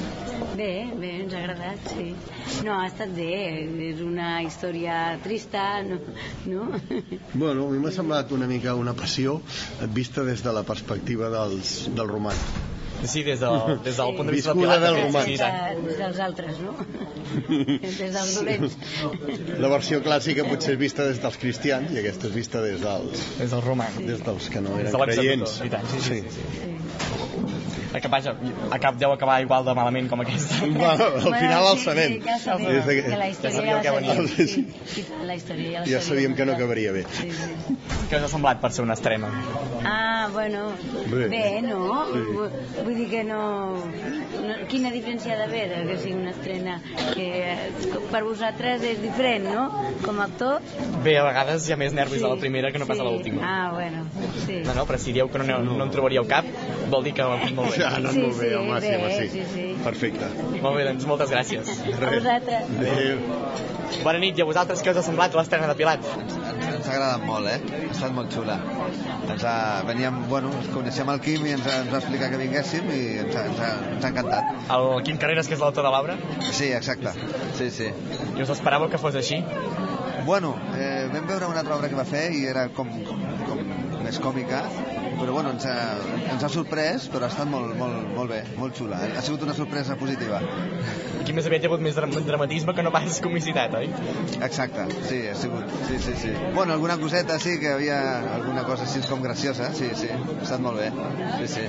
Bé, ens ha agradat, sí. No, ha estat bé, és una història trista, no? Bueno, a mi m'ha semblat una mica una passió vista des de la perspectiva dels romans. Sí, des del punt de vista del Pilat. Des dels altres, no? Des dels dolents. La versió clàssica potser és vista des dels cristians i aquesta és vista des dels romans. Des dels que no eren creients. I tant, sí. Que vaja, deu acabar igual de malament com aquesta. Al final el sabem. Ja sabíem que la història ja sabíem que no acabaria bé. Què us ha semblat per ser una estrena? Bueno, bé, no? Vull dir que no... Quina diferència ha d'haver que sigui una estrena? Que per vosaltres és diferent, no? Com a actor? Bé, a vegades hi ha més nervis a la primera que no pas a l'última. Bueno, sí. No, però si dieu que no en trobaríeu cap, vol dir que ho hem fet molt bé. Ha anat molt bé, home, sí. Perfecte. Molt bé, doncs moltes gràcies. A vosaltres. Adéu. Bona nit, i a vosaltres què us ha semblat l'estrena de Pilat? Ens ha agradat molt, Ha estat molt xula. Ens coneixem el Quim i ens va explicar que vinguéssim i ens ha encantat. El Quim Carreras, que és l'autor de l'obra? Sí, exacte. Sí. I us esperàveu que fos així? Bueno, vam veure una altra obra que va fer i era com més còmica però bueno, ens ha sorprès, però ha estat molt bé, molt xula. Ha sigut una sorpresa positiva. Aquí més aviat hi ha hagut més dramatisme que no pas comicitat, oi? Exacte, sí, ha sigut, sí. Bueno, alguna coseta sí, que havia alguna cosa així com graciosa, sí, ha estat molt bé, sí.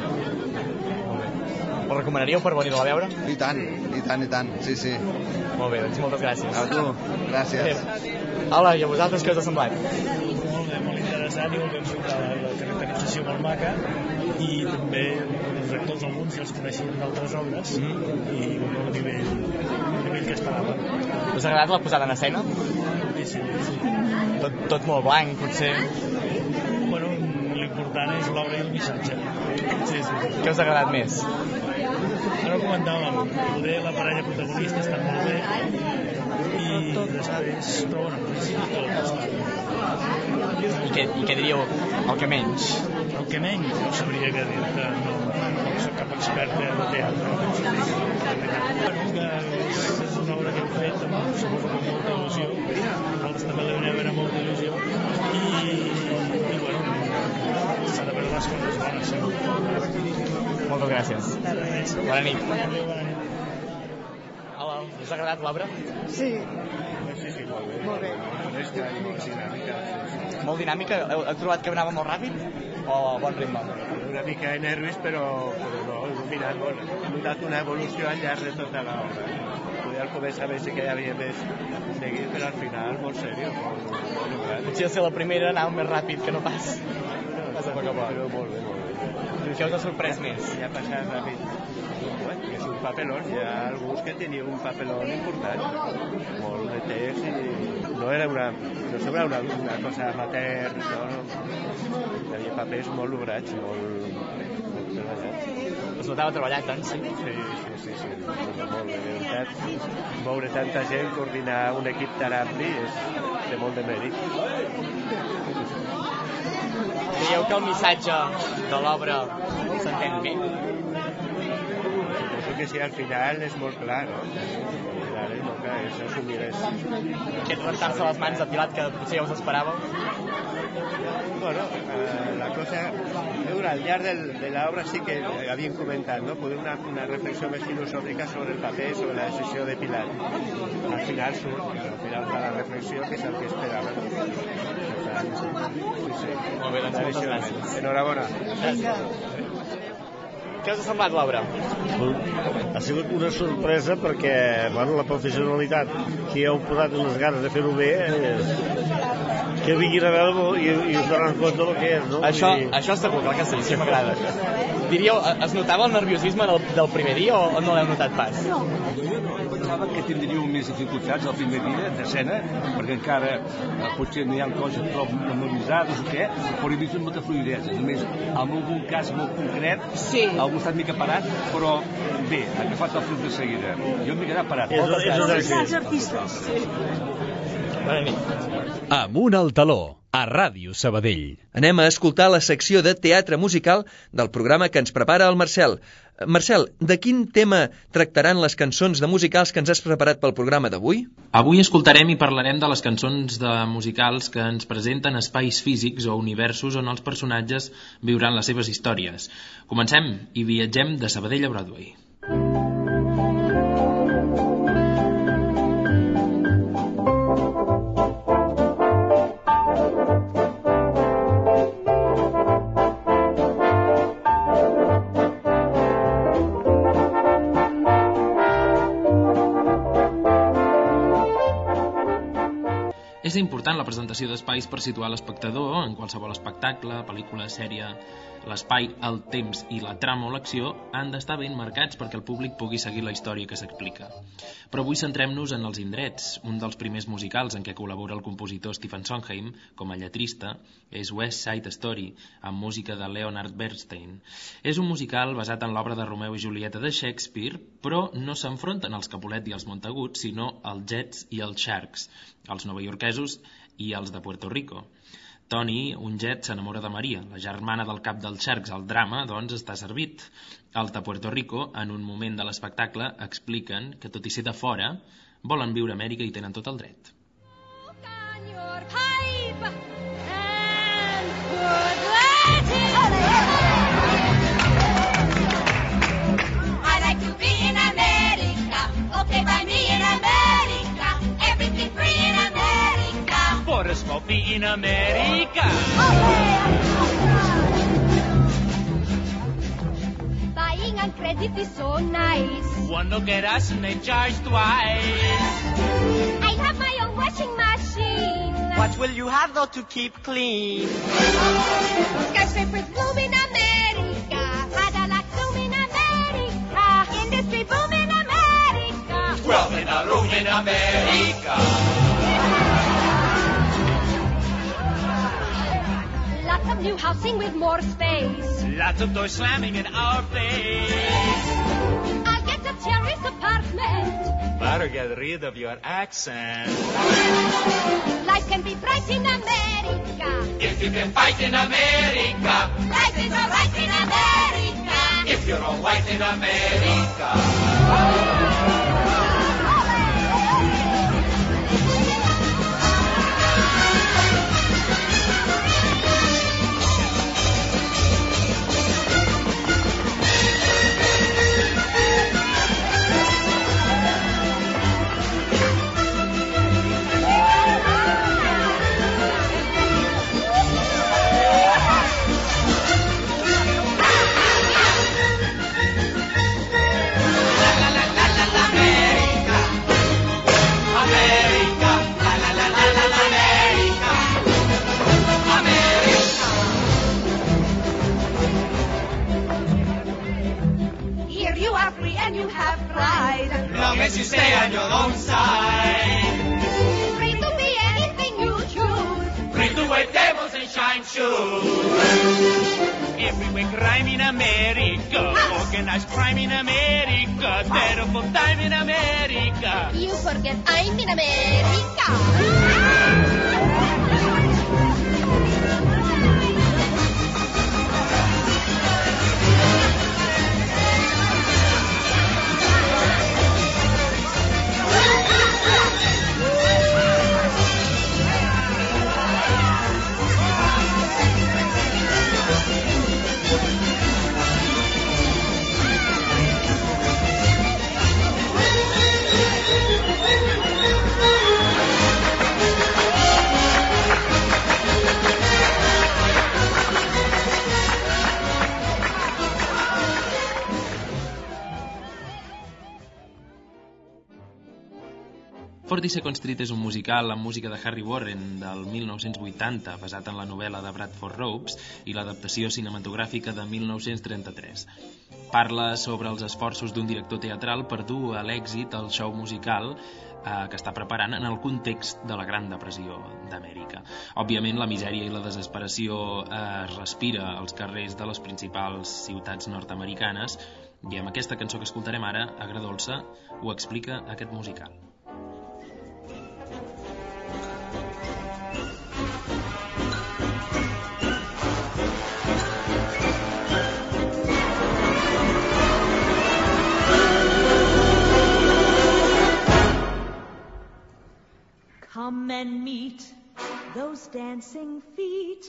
Ho recomanaríeu per venir-la a veure? I tant, sí. Molt bé, doncs moltes gràcies. A tu, gràcies. Hola, i a vosaltres què us ha semblat? Molt bé, molt interessant i molt ben fet la caracterització molt maca i també els actors alguns els coneixien d'altres obres i a nivell que esperava. Us ha agradat la posada en escena? Sí. Tot molt blanc, potser? Bueno, l'important és l'obra i el missatge. Sí. Què us ha agradat més? Ara ho comentàvem, poder la parella protagonista està molt bé i després, però bueno, I què diríeu el que menys? El que menys? No sabria què dir, no soc cap expert de teatre. És una obra que hem fet, suposo que amb molta il·lusió, nosaltres també la venim a veure amb molta il·lusió i bueno, s'ha de veure les coses bones, sí. Moltes gràcies. Bona nit. Hola, us ha agradat l'obra? Sí. Sí, molt bé. Molt dinàmica? Heu trobat que anava molt ràpid? O a bon ritme? Una mica de nervis, però no, il·luminat molt. He notat una evolució al llarg de tota l'obra. Al començar sí que hi havia més seguit, però al final molt seriós, molt lograt. Potser ser la primera anava més ràpid que no pas. Però molt bé. I què us ha sorprès més? Ja ha passat ràpid. Que és un papelón, hi ha alguns que tenien un papelón important, molt de text i no sembla una cosa amateur, no. Hi havia papers molt lograts, molt treballats. Us notava treballat tant, sí? Sí, molt bé, de veritat. Moure tanta gent, coordinar un equip tan ampli és de molt de mèrit. Creieu que el missatge de l'obra s'entén bé? Penso que sí, al final és molt clar, no? Al final és molt clar, és assumir Aquest rentar-se les mans de Pilat que potser ja us esperàveu? Bueno, la cosa... Al llarg de l'obra sí que havíem comentat, no? Poder una reflexió més filosòfica sobre el paper, sobre la decisió de Pilat. Al final surt, al final fa la reflexió que és el que esperàvem. Sí. Molt bé, doncs moltes gràcies. Enhorabona. Gràcies. Què us ha semblat l'obra? Ha sigut una sorpresa perquè, bueno, la professionalitat que heu posat en les ganes de fer-ho bé que vinguin a veure i us donen compte del que és, no? Això segur, clar que sí m'agrada. Diríeu, es notava el nerviosisme del primer dia o no l'heu notat pas? Pensava que tindríeu més dificultats el primer dia d'escena, perquè encara potser no hi ha coses prou memoritzades o què, però he vist molta fluidesa. Només en algun cas molt concret, algú està mica parat, però bé, ha agafat el fil de seguida. Jo m'he quedat parat. Els artistes. Bona nit. Amunt al taló, a Ràdio Sabadell. Anem a escoltar la secció de teatre musical del programa que ens prepara el Marcel. Marcel, de quin tema tractaran les cançons de musicals que ens has preparat pel programa d'avui? Avui escoltarem i parlarem de les cançons de musicals que ens presenten espais físics o universos on els personatges viuran les seves històries. Comencem i viatgem de Sabadell a Broadway. És important la presentació d'espais per situar l'espectador en qualsevol espectacle, pel·lícula, sèrie. L'espai, el temps i la trama o l'acció han d'estar ben marcats perquè el públic pugui seguir la història que s'explica. Però avui centrem-nos en els indrets. Un dels primers musicals en què col·labora el compositor Stephen Sondheim com a lletrista és West Side Story, amb música de Leonard Bernstein. És un musical basat en l'obra de Romeu i Julieta de Shakespeare, però no s'enfronten els Capulet i els Montagut, sinó els Jets i els Sharks, els novaiorquesos i els de Puerto Rico. Tony, un jet, s'enamora de Maria, la germana del cap dels Sharks. El drama, doncs, està servit. Els de Puerto Rico, en un moment de l'espectacle, expliquen que, tot i ser de fora, volen viure a Amèrica i tenen tot el dret. Pipe and good America. Buying on credit is so nice. One look at us and they charge twice. I have my own washing machine. What will you have though to keep clean? Skyscrapers bloom in America. Cadillac bloom in America. Industry boom in America. 12 in a room in America. Lots of new housing with more space. Lots of doors slamming in our face. I'll get a terrace apartment. Better get rid of your accent. Life can be bright in America. If you can fight in America. Life is alright in America. If you're all white in America. As you stay on your own side. Free to be anything you choose. Free to wear tables and shine shoes. Everywhere crime in America. Organized crime in America. Terrible time in America. You forget I'm in America. Forty Second Street és un musical amb música de Harry Warren del 1980, basat en la novel·la de Bradford Ropes i l'adaptació cinematogràfica de 1933. Parla sobre els esforços d'un director teatral per dur a l'èxit el show musical que està preparant en el context de la Gran Depressió d'Amèrica. Òbviament, la misèria i la desesperació es respira als carrers de les principals ciutats nord-americanes i amb aquesta cançó que escoltarem ara, Agredolça, ho explica aquest musical. Come and meet those dancing feet.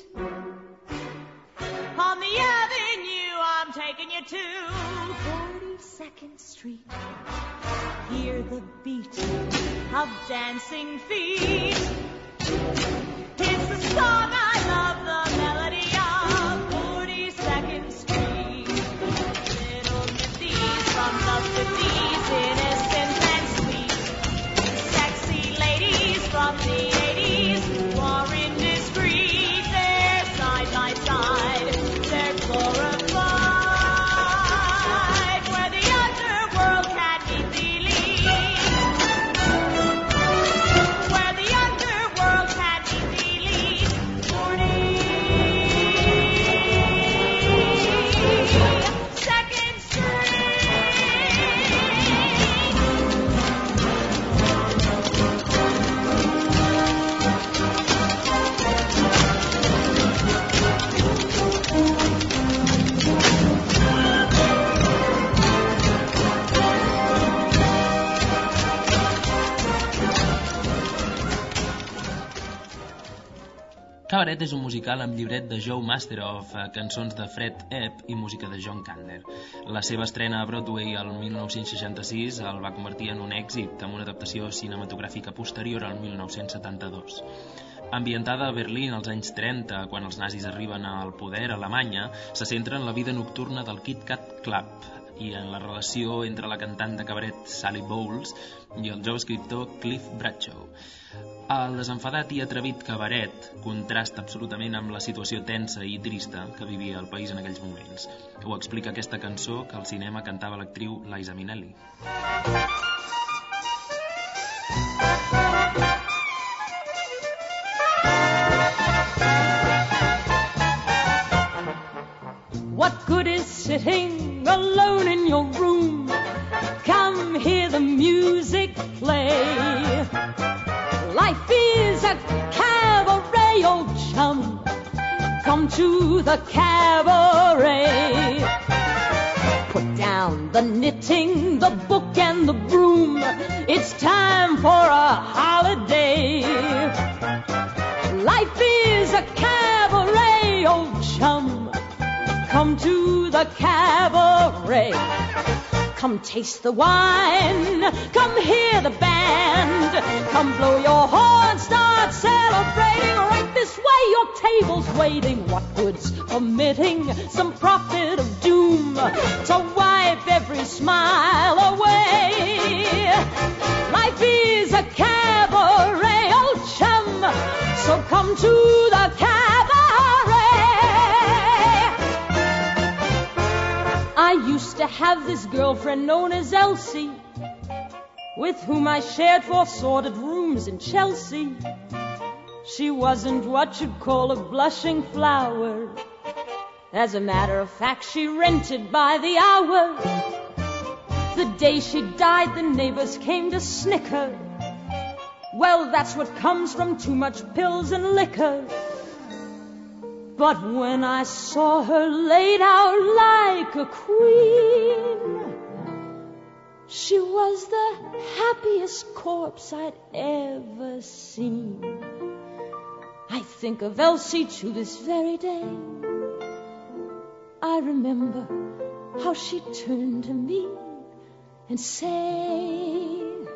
On the avenue I'm taking you to 42nd Street. Hear the beat of dancing feet. It's the song I love, the melody of 42nd Street. Little Missy's from the 50s, innocent and sweet. Sexy ladies from the 80s, war indiscreet. They're side by side, they're glorified. Where the underworld can be believed. Where the underworld can be believed. 42nd Street. Cabaret és un musical amb llibret de Joe Masteroff, cançons de Fred Epp i música de John Kander. La seva estrena a Broadway el 1966 el va convertir en un èxit amb una adaptació cinematogràfica posterior al 1972. Ambientada a Berlín als anys 30, quan els nazis arriben al poder a Alemanya, se centra en la vida nocturna del Kit Kat Club i en la relació entre la cantant de cabaret Sally Bowles i el jove escriptor Cliff Bradshaw. El desenfadat i atrevit cabaret contrasta absolutament amb la situació tensa i trista que vivia el país en aquells moments. Ho explica aquesta cançó que al cinema cantava l'actriu Liza Minnelli. What good is sitting alone in your room? Come hear the music play. Life is a cabaret, old chum. Come to the cabaret. Put down the knitting, the book and the broom. It's time for a holiday. Life is a cabaret, old chum. Come to the cabaret. Come taste the wine, come hear the band. Come blow your horn, start celebrating. Right this way, your table's waiting. What good's omitting some prophet of doom to wipe every smile away? Life is a cabaret, old chum, so come to the cabaret. I used to have this girlfriend known as Elsie, with whom I shared 4 sordid rooms in Chelsea. She wasn't what you'd call a blushing flower. As a matter of fact, she rented by the hour. The day she died, the neighbors came to snicker. Well, that's what comes from too much pills and liquor. But when I saw her laid out like a queen, she was the happiest corpse I'd ever seen. I think of Elsie to this very day. I remember how she turned to me and said,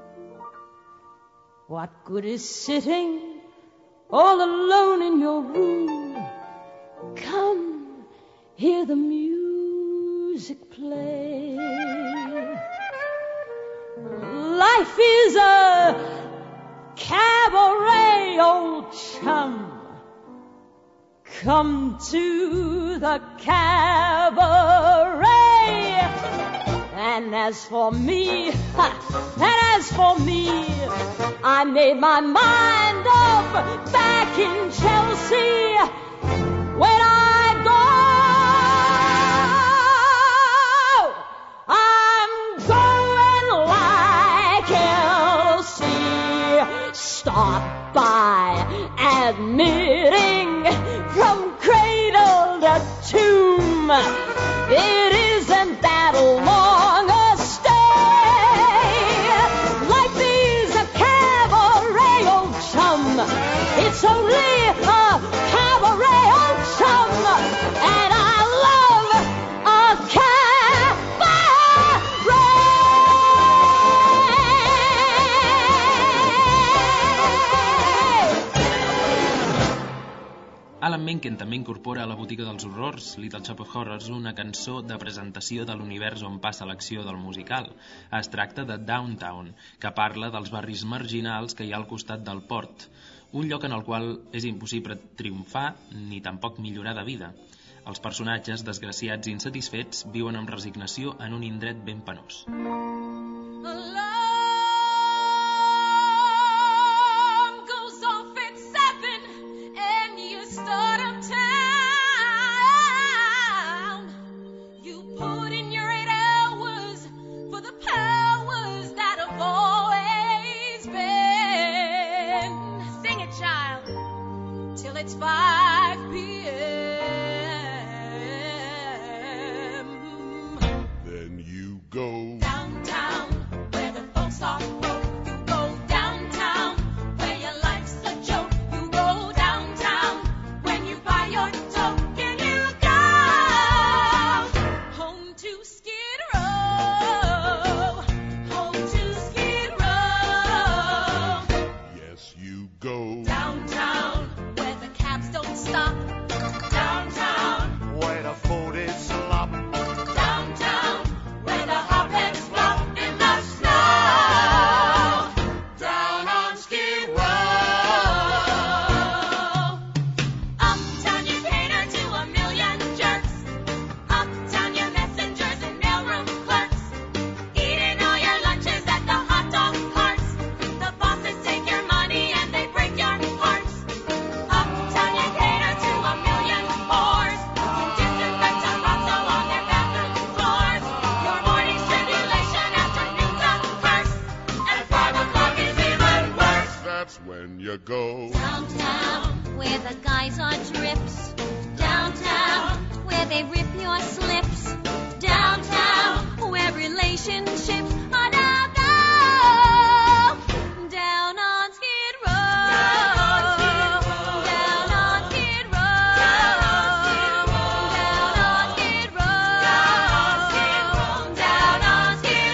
what good is sitting all alone in your room? Come, hear the music play. Life is a cabaret, old chum. Come to the cabaret. And as for me, I made my mind up back in Chelsea. When I go, I'm going like Elsie. Start by admitting from cradle to tomb, it isn't that long a stay. Life is a cabaret, old chum. It's only a cabaret, old chum. And I love a Alan Menken també incorpora a la botiga dels horrors, Little Shop of Horrors, una cançó de presentació de l'univers on passa l'acció del musical. Es tracta de Downtown, que parla dels barris marginals que hi ha al costat del port, un lloc en el qual és impossible triomfar ni tampoc millorar de vida. Els personatges, desgraciats i insatisfets, viuen amb resignació en un indret ben penós. It's 5 p.m. Then you go downtown where the folks are broke. You go downtown where your life's a joke. You go downtown when you buy your token. You go home to Skid Row. Home to Skid Row. Yes, you go downtown relationships are now gone. Down on Skid Row. Down on Skid Row. Down on Skid Row. Down on Skid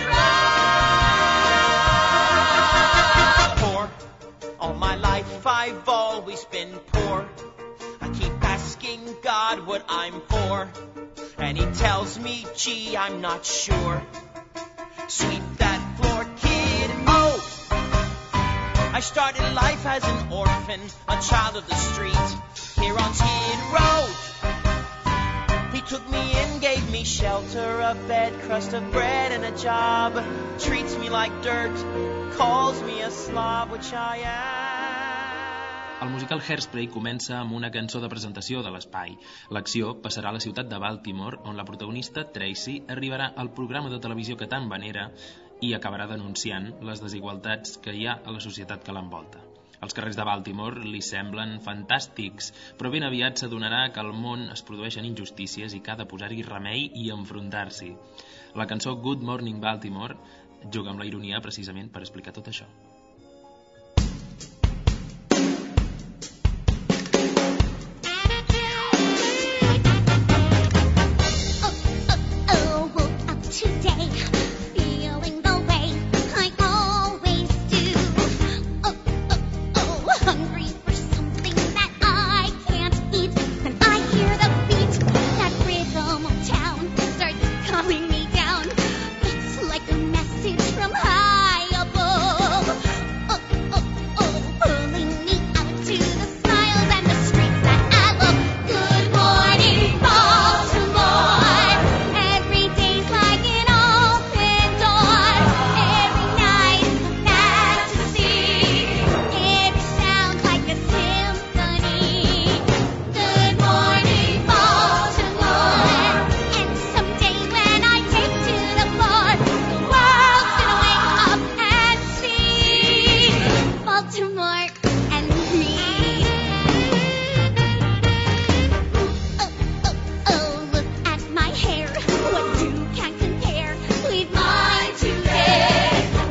Row. Poor. All my life I've always been poor. I keep asking God what I'm for, and he tells me, gee, I'm not sure. Sweep that floor, kid. Oh! I started life as an orphan, a child of the street, here on Skid Row. He took me in, gave me shelter, a bed, crust of bread, and a job. Treats me like dirt, calls me a slob, which I am. El musical Hairspray comença amb una cançó de presentació de l'espai. L'acció passarà a la ciutat de Baltimore, on la protagonista, Tracy, arribarà al programa de televisió que tant venera i acabarà denunciant les desigualtats que hi ha a la societat que l'envolta. Els carrers de Baltimore li semblen fantàstics, però ben aviat s'adonarà que al món es produeixen injustícies i que ha de posar-hi remei i enfrontar-s'hi. La cançó Good Morning Baltimore juga amb la ironia precisament per explicar tot això. Today, feeling the way I always do. Hungry for something that I can't eat. When I hear the beat, that rhythm of town starts calming me down. It's like a message from high above. Pulling me out to the smiles and the streets that I love. Good morning, Baltimore. Every day's like an open door. Every night is a fantasy. Every sound like a symphony. Good morning, Baltimore. And someday when I take to the floor, the world's gonna wake up and see Baltimore and me. Look at my hair. What you can compare with mine today?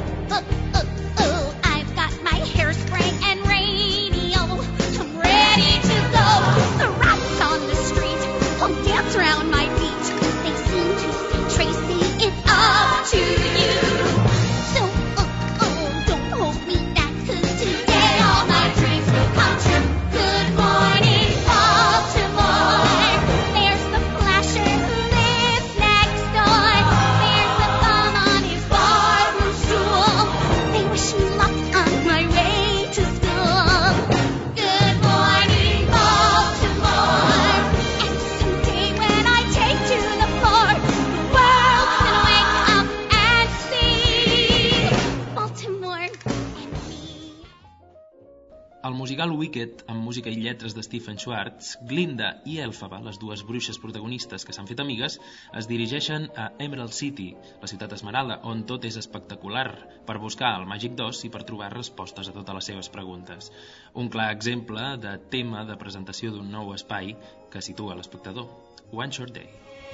I've got my hairspray and radio. I'm ready to go. The rats on the street all dance around my feet. They seem to say, Tracy, it's up to you. So, don't hold me back, 'cause today all my dreams will come true. Good morning, Baltimore. There's the flasher who lives next door. There's the bum on his barroom stool. They wish me luck on my way to school. Good morning, Baltimore. And someday when I take to the floor, the world's gonna wake up and see Baltimore and me. Al musical Wicked, amb música i lletres de Stephen Schwartz, Glinda i Elphaba, les dues bruixes protagonistes que s'han fet amigues, es dirigeixen a Emerald City, la ciutat esmeralda, on tot és espectacular, per buscar el màgic d'Oz i per trobar respostes a totes les seves preguntes. Un clar exemple de tema de presentació d'un nou espai que situa l'espectador. One Short Day.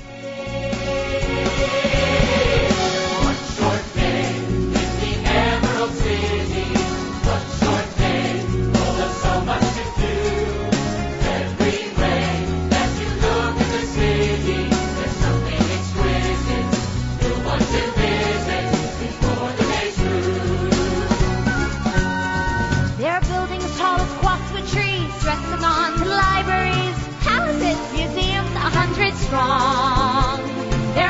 There are buildings tall as quaxwood trees, restaurants and libraries, palaces, museums, 100 strong.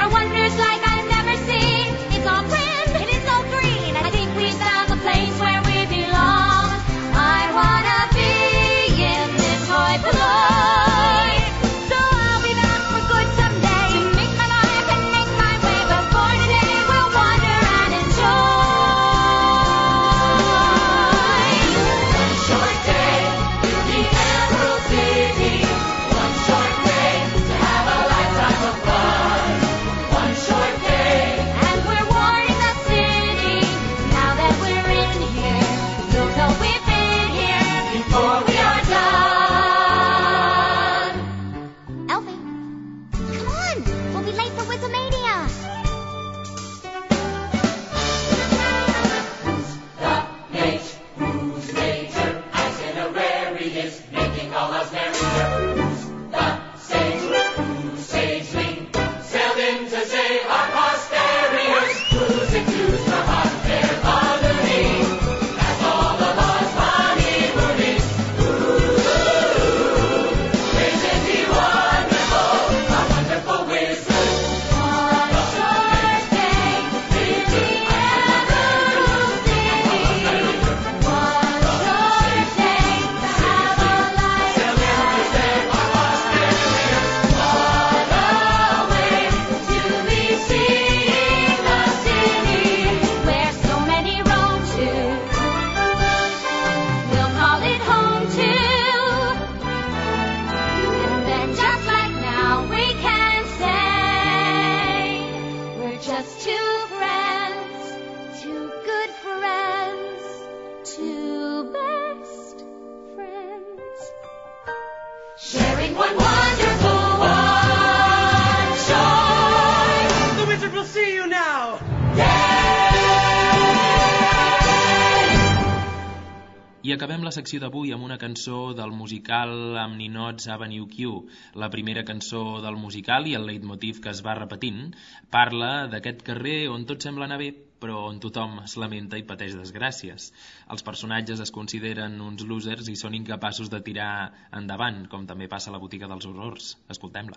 just two friends, two good friends, two best friends, sharing one wonderful one shore. The wizard will see you now. I acabem la secció d'avui amb una cançó del musical amb ninots Avenue Q. La primera cançó del musical i el leitmotiv que es va repetint parla d'aquest carrer on tot sembla anar bé, però on tothom es lamenta i pateix desgràcies. Els personatges es consideren uns losers i són incapaços de tirar endavant, com també passa a la botiga dels horrors. Escoltem-la.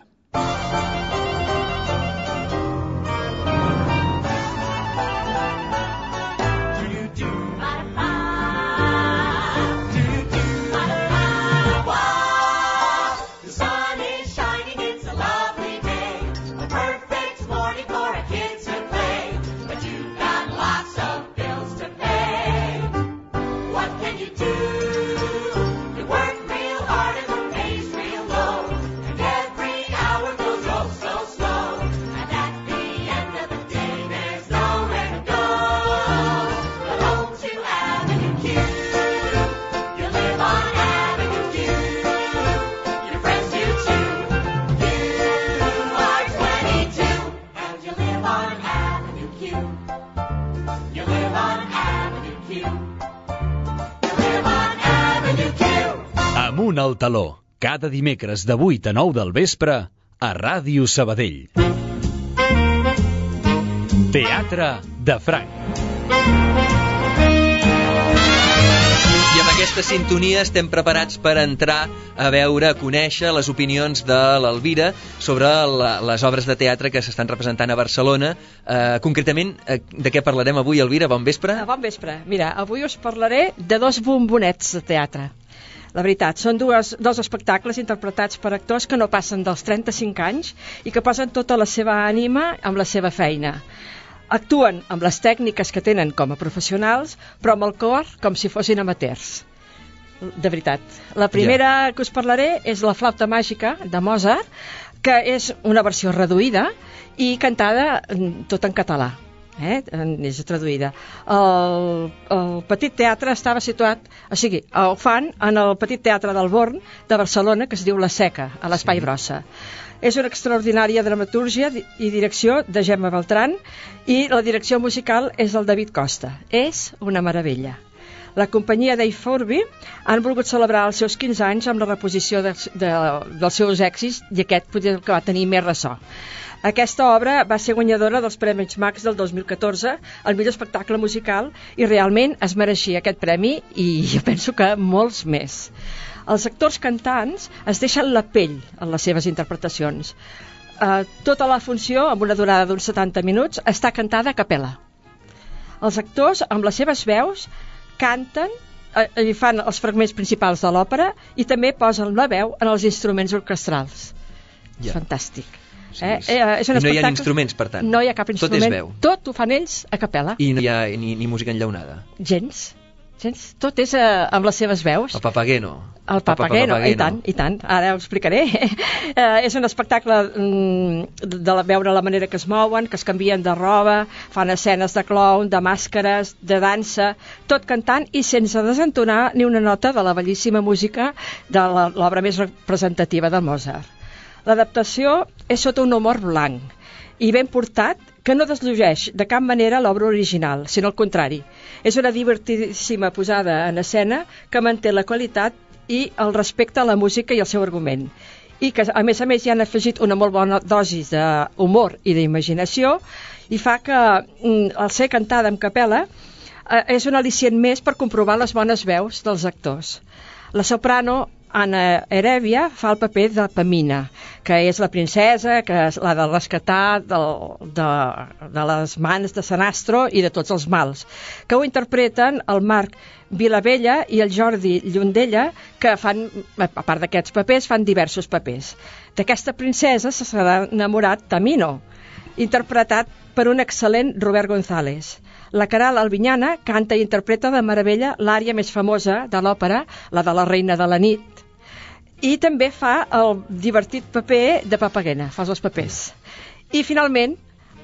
Amunt al taló, cada dimecres de 8 a 9 del vespre a Ràdio Sabadell. Teatre de Franc. I amb aquesta sintonia estem preparats per entrar a veure, a conèixer les opinions de l'Elvira sobre les obres de teatre que s'estan representant a Barcelona. Concretament, de què parlarem avui, Elvira? Bon vespre. Bon vespre. Mira, avui us parlaré de dos bombonets de teatre. La veritat, són dos espectacles interpretats per actors que no passen dels 35 anys i que posen tota la seva ànima amb la seva feina. Actuen amb les tècniques que tenen com a professionals, però amb el cor com si fossin amateurs. De veritat. La primera que us parlaré és La flauta màgica, de Mozart, que és una versió reduïda i cantada tot en català. És traduïda. El Petit Teatre estava situat, o sigui, ho fan en el Petit Teatre del Born de Barcelona, que es diu La Seca, a l'Espai Brossa. És una extraordinària dramatúrgia i direcció de Gemma Beltran i la direcció musical és del David Costa. És una meravella. La companyia Dave Furby han volgut celebrar els seus 15 anys amb la reposició dels seus èxits i aquest potser que va tenir més ressò. Aquesta obra va ser guanyadora dels Premis Max del 2014, el millor espectacle musical, i realment es mereixia aquest premi i jo penso que molts més. Els actors cantants es deixen la pell en les seves interpretacions. Tota la funció, amb una durada d'uns 70 minuts, està cantada a capella. Els actors, amb les seves veus, canten i fan els fragments principals de l'òpera i també posen la veu en els instruments orquestrals. Fantàstic. I no hi ha instruments, per tant? No hi ha cap instrument. Tot és veu? Tot ho fan ells a capella. I no hi ha ni música enllaunada? Gens. Tot és amb les seves veus. El Papageno. El Papageno, i tant. Ara ho explicaré. És un espectacle de veure la manera que es mouen, que es canvien de roba, fan escenes de clown, de màscares, de dansa, tot cantant i sense desentonar ni una nota de la bellíssima música de l'obra més representativa de Mozart. L'adaptació és sota un humor blanc i ben portat que no desllueix de cap manera l'obra original, sinó al contrari. És una divertidíssima posada en escena que manté la qualitat i el respecte a la música i al seu argument. I que, a més, hi han afegit una molt bona dosi d'humor i d'imaginació i fa que, al ser cantada en capella, és un al·licient més per comprovar les bones veus dels actors. La soprano Anna Erevia fa el paper de Pamina, que és la princesa que l'ha de rescatar de les mans de Sanastro i de tots els mals, que ho interpreten el Marc Vilavella i el Jordi Llundella, que fan, a part d'aquests papers, fan diversos papers. D'aquesta princesa se s'ha enamorat Tamino, interpretat per un excel·lent Robert González. La Caral Albinyana canta i interpreta de meravella l'ària més famosa de l'òpera, la de la Reina de la Nit, i també fa el divertit paper de Papagena, fa els papers. I finalment,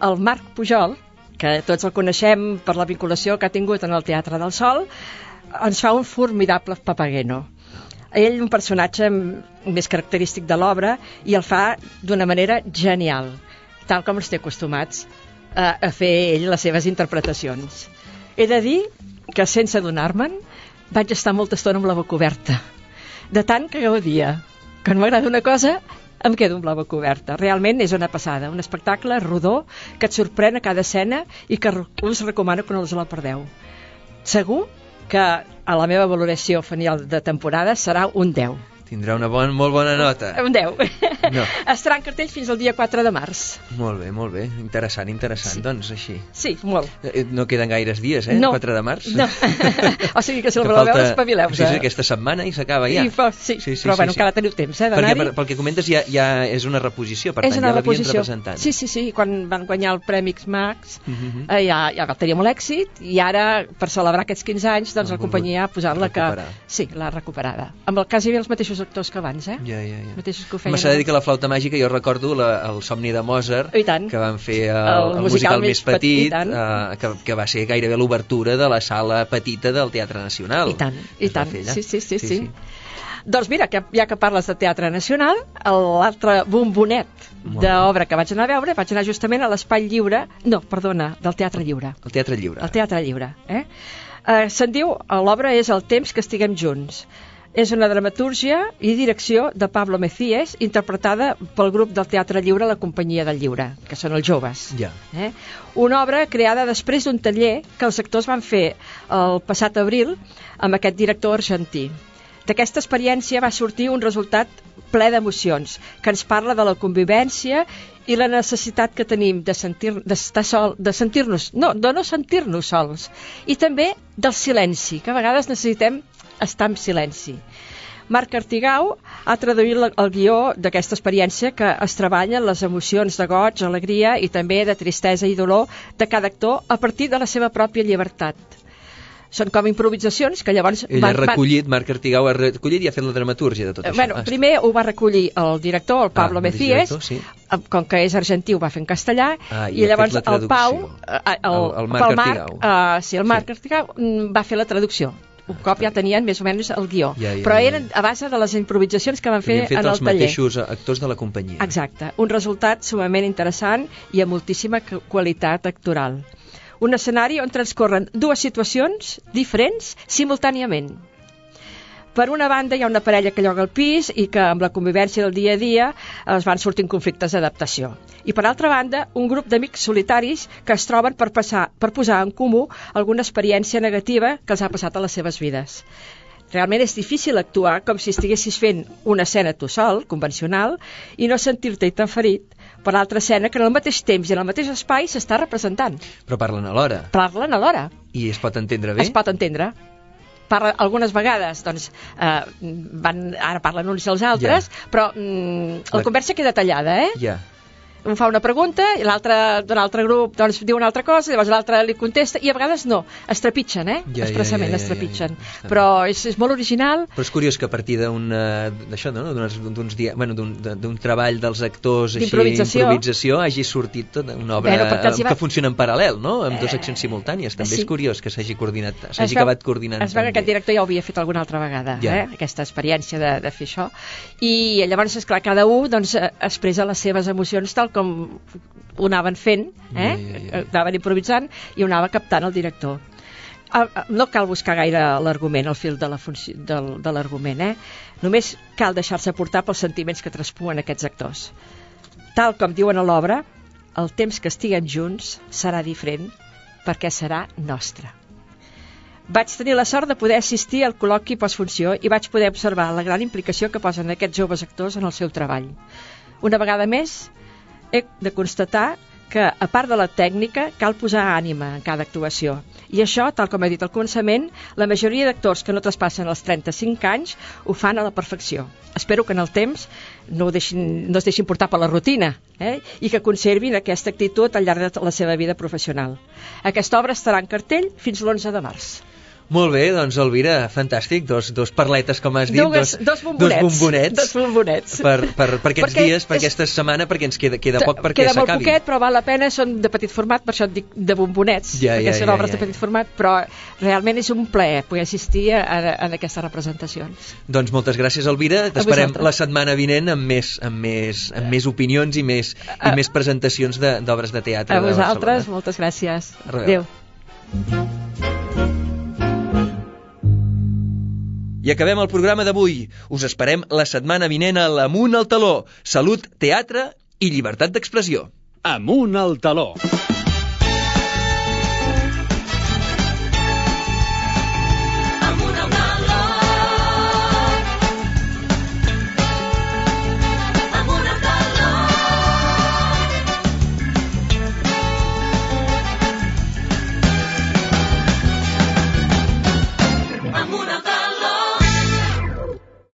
el Marc Pujol, que tots el coneixem per la vinculació que ha tingut en el Teatre del Sol, ens fa un formidable Papageno. Ell, un personatge més característic de l'obra, i el fa d'una manera genial, tal com ens té acostumats a fer ell les seves interpretacions. He de dir que, sense adonar-me'n, vaig estar molta estona amb la boca oberta, de tant que gaudia. Quan m'agrada una cosa, em quedo amb la boca oberta. Realment és una passada, un espectacle rodó que et sorprèn a cada escena i que us recomano que no us la perdeu. Segur que a la meva valoració final de temporada serà un 10. Tindrà una molt bona nota. Un 10. No. Estarà en cartell fins al dia 4 de març. Molt bé. Interessant. Sí. Doncs així. Sí, molt. No queden gaires dies, No. 4 de març? No. O sigui que si el voleu veure, espavileu-vos. Sí, aquesta setmana i s'acaba ja. Sí, però bueno, encara teniu temps d'anar-hi. Perquè pel que comentes ja és una reposició, per tant, ja l'havien representat. Sí, quan van guanyar el Premi X-Max ja tenia molt èxit, i ara, per celebrar aquests 15 anys, doncs la companyia ha posat la que... Sí, l'ha recuperada. Amb el cas hi havia els mateixos actors que abans, Ja. Mateixos que ho feien. M'ha de dir que la flauta màgica, jo recordo el Somni de Mozart, que van fer el musical més petit, que va ser gairebé l'obertura de la sala petita del Teatre Nacional. I tant. Sí. Doncs mira, ja que parles de Teatre Nacional, l'altre bombonet d'obra que vaig anar a veure, vaig anar justament a l'Espai Lliure, del Teatre Lliure. El Teatre Lliure. Se'n diu, l'obra és El temps que estiguem junts. És una dramatúrgia i direcció de Pablo Mecíes, interpretada pel grup del Teatre Lliure, la Companyia del Lliure, que són els joves. Una obra creada després d'un taller que els actors van fer el passat abril amb aquest director argentí. D'aquesta experiència va sortir un resultat ple d'emocions, que ens parla de la convivència i la necessitat que tenim de no sentir-nos sols, i també del silenci, que a vegades necessitem estar en silenci. Marc Artigau ha traduït el guió d'aquesta experiència, que es treballen les emocions de goig, alegria i també de tristesa i dolor de cada actor a partir de la seva pròpia llibertat. Són com improvisacions que llavors... Marc Artigau ha recollit i ha fet la dramatúrgia de tot això. Primer ho va recollir el director, el Pablo Mecíes, com que és argentí ho va fer en castellà, i llavors el Pau, el Marc Artigau va fer la traducció. Un cop ja tenien més o menys el guió, però eren a base de les improvisacions que van fer en el taller. Havien fet els mateixos actors de la companyia. Exacte, un resultat sumament interessant i amb moltíssima qualitat actoral. Un escenari on transcorren dues situacions diferents simultàniament. Per una banda hi ha una parella que lloga el pis i que amb la convivència del dia a dia es van sortint conflictes d'adaptació. I per altra banda, un grup d'amics solitaris que es troben per posar en comú alguna experiència negativa que els ha passat a les seves vides. Realment és difícil actuar com si estiguessis fent una escena tu sol, convencional, i no sentir-te interferit per l'altra escena que en el mateix temps i en el mateix espai s'està representant. Però parlen alhora. I es pot entendre bé? Es pot entendre. Algunes vegades ara parlen uns i els altres, però la conversa queda tallada, un fa una pregunta i l'altre d'un altre grup diu una altra cosa, llavors l'altre li contesta, i a vegades no, es trepitgen, expressament es trepitgen, però és molt original. Però és curiós que a partir d'un treball dels actors, d'improvisació, hagi sortit tota una obra que funciona en paral·lel, amb dues accions simultànies. També és curiós que s'hagi acabat coordinant. Es veu que aquest director ja ho havia fet alguna altra vegada, aquesta experiència de fer això, i llavors, esclar, cada un expressa les seves emocions tal com ho anaven fent, anaven improvisant i ho anava captant el director. No cal buscar gaire l'argument, el fil de l'argument, només cal deixar-se portar pels sentiments que traspuen aquests actors. Tal com diuen a l'obra, el temps que estiguem junts serà diferent perquè serà nostre. Vaig tenir la sort de poder assistir al col·loqui postfunció i vaig poder observar la gran implicació que posen aquests joves actors en el seu treball. Una vegada més, he de constatar que, a part de la tècnica, cal posar ànima en cada actuació. I això, tal com he dit al començament, la majoria d'actors que no traspassen els 35 anys ho fan a la perfecció. Espero que en el temps no es deixin portar per la rutina, i que conservin aquesta actitud al llarg de la seva vida professional. Aquesta obra estarà en cartell fins l'11 de març. Molt bé, doncs Elvira, fantàstic, dos parletes, com has dit, dos bombonets. Per aquests dies, per aquesta setmana, perquè ens queda poc perquè s'acabi. Queda molt poquet, però val la pena, són de petit format, per això et dic de bombonets, perquè són obres de petit format, però realment és un plaer poder assistir a aquestes representacions. Doncs moltes gràcies, Elvira, t'esperem la setmana vinent amb més opinions i més presentacions d'obres de teatre. A vosaltres, moltes gràcies. Adéu. I acabem el programa d'avui. Us esperem la setmana vinent a l'Amunt al Taló. Salut, teatre i llibertat d'expressió. Amunt al Taló.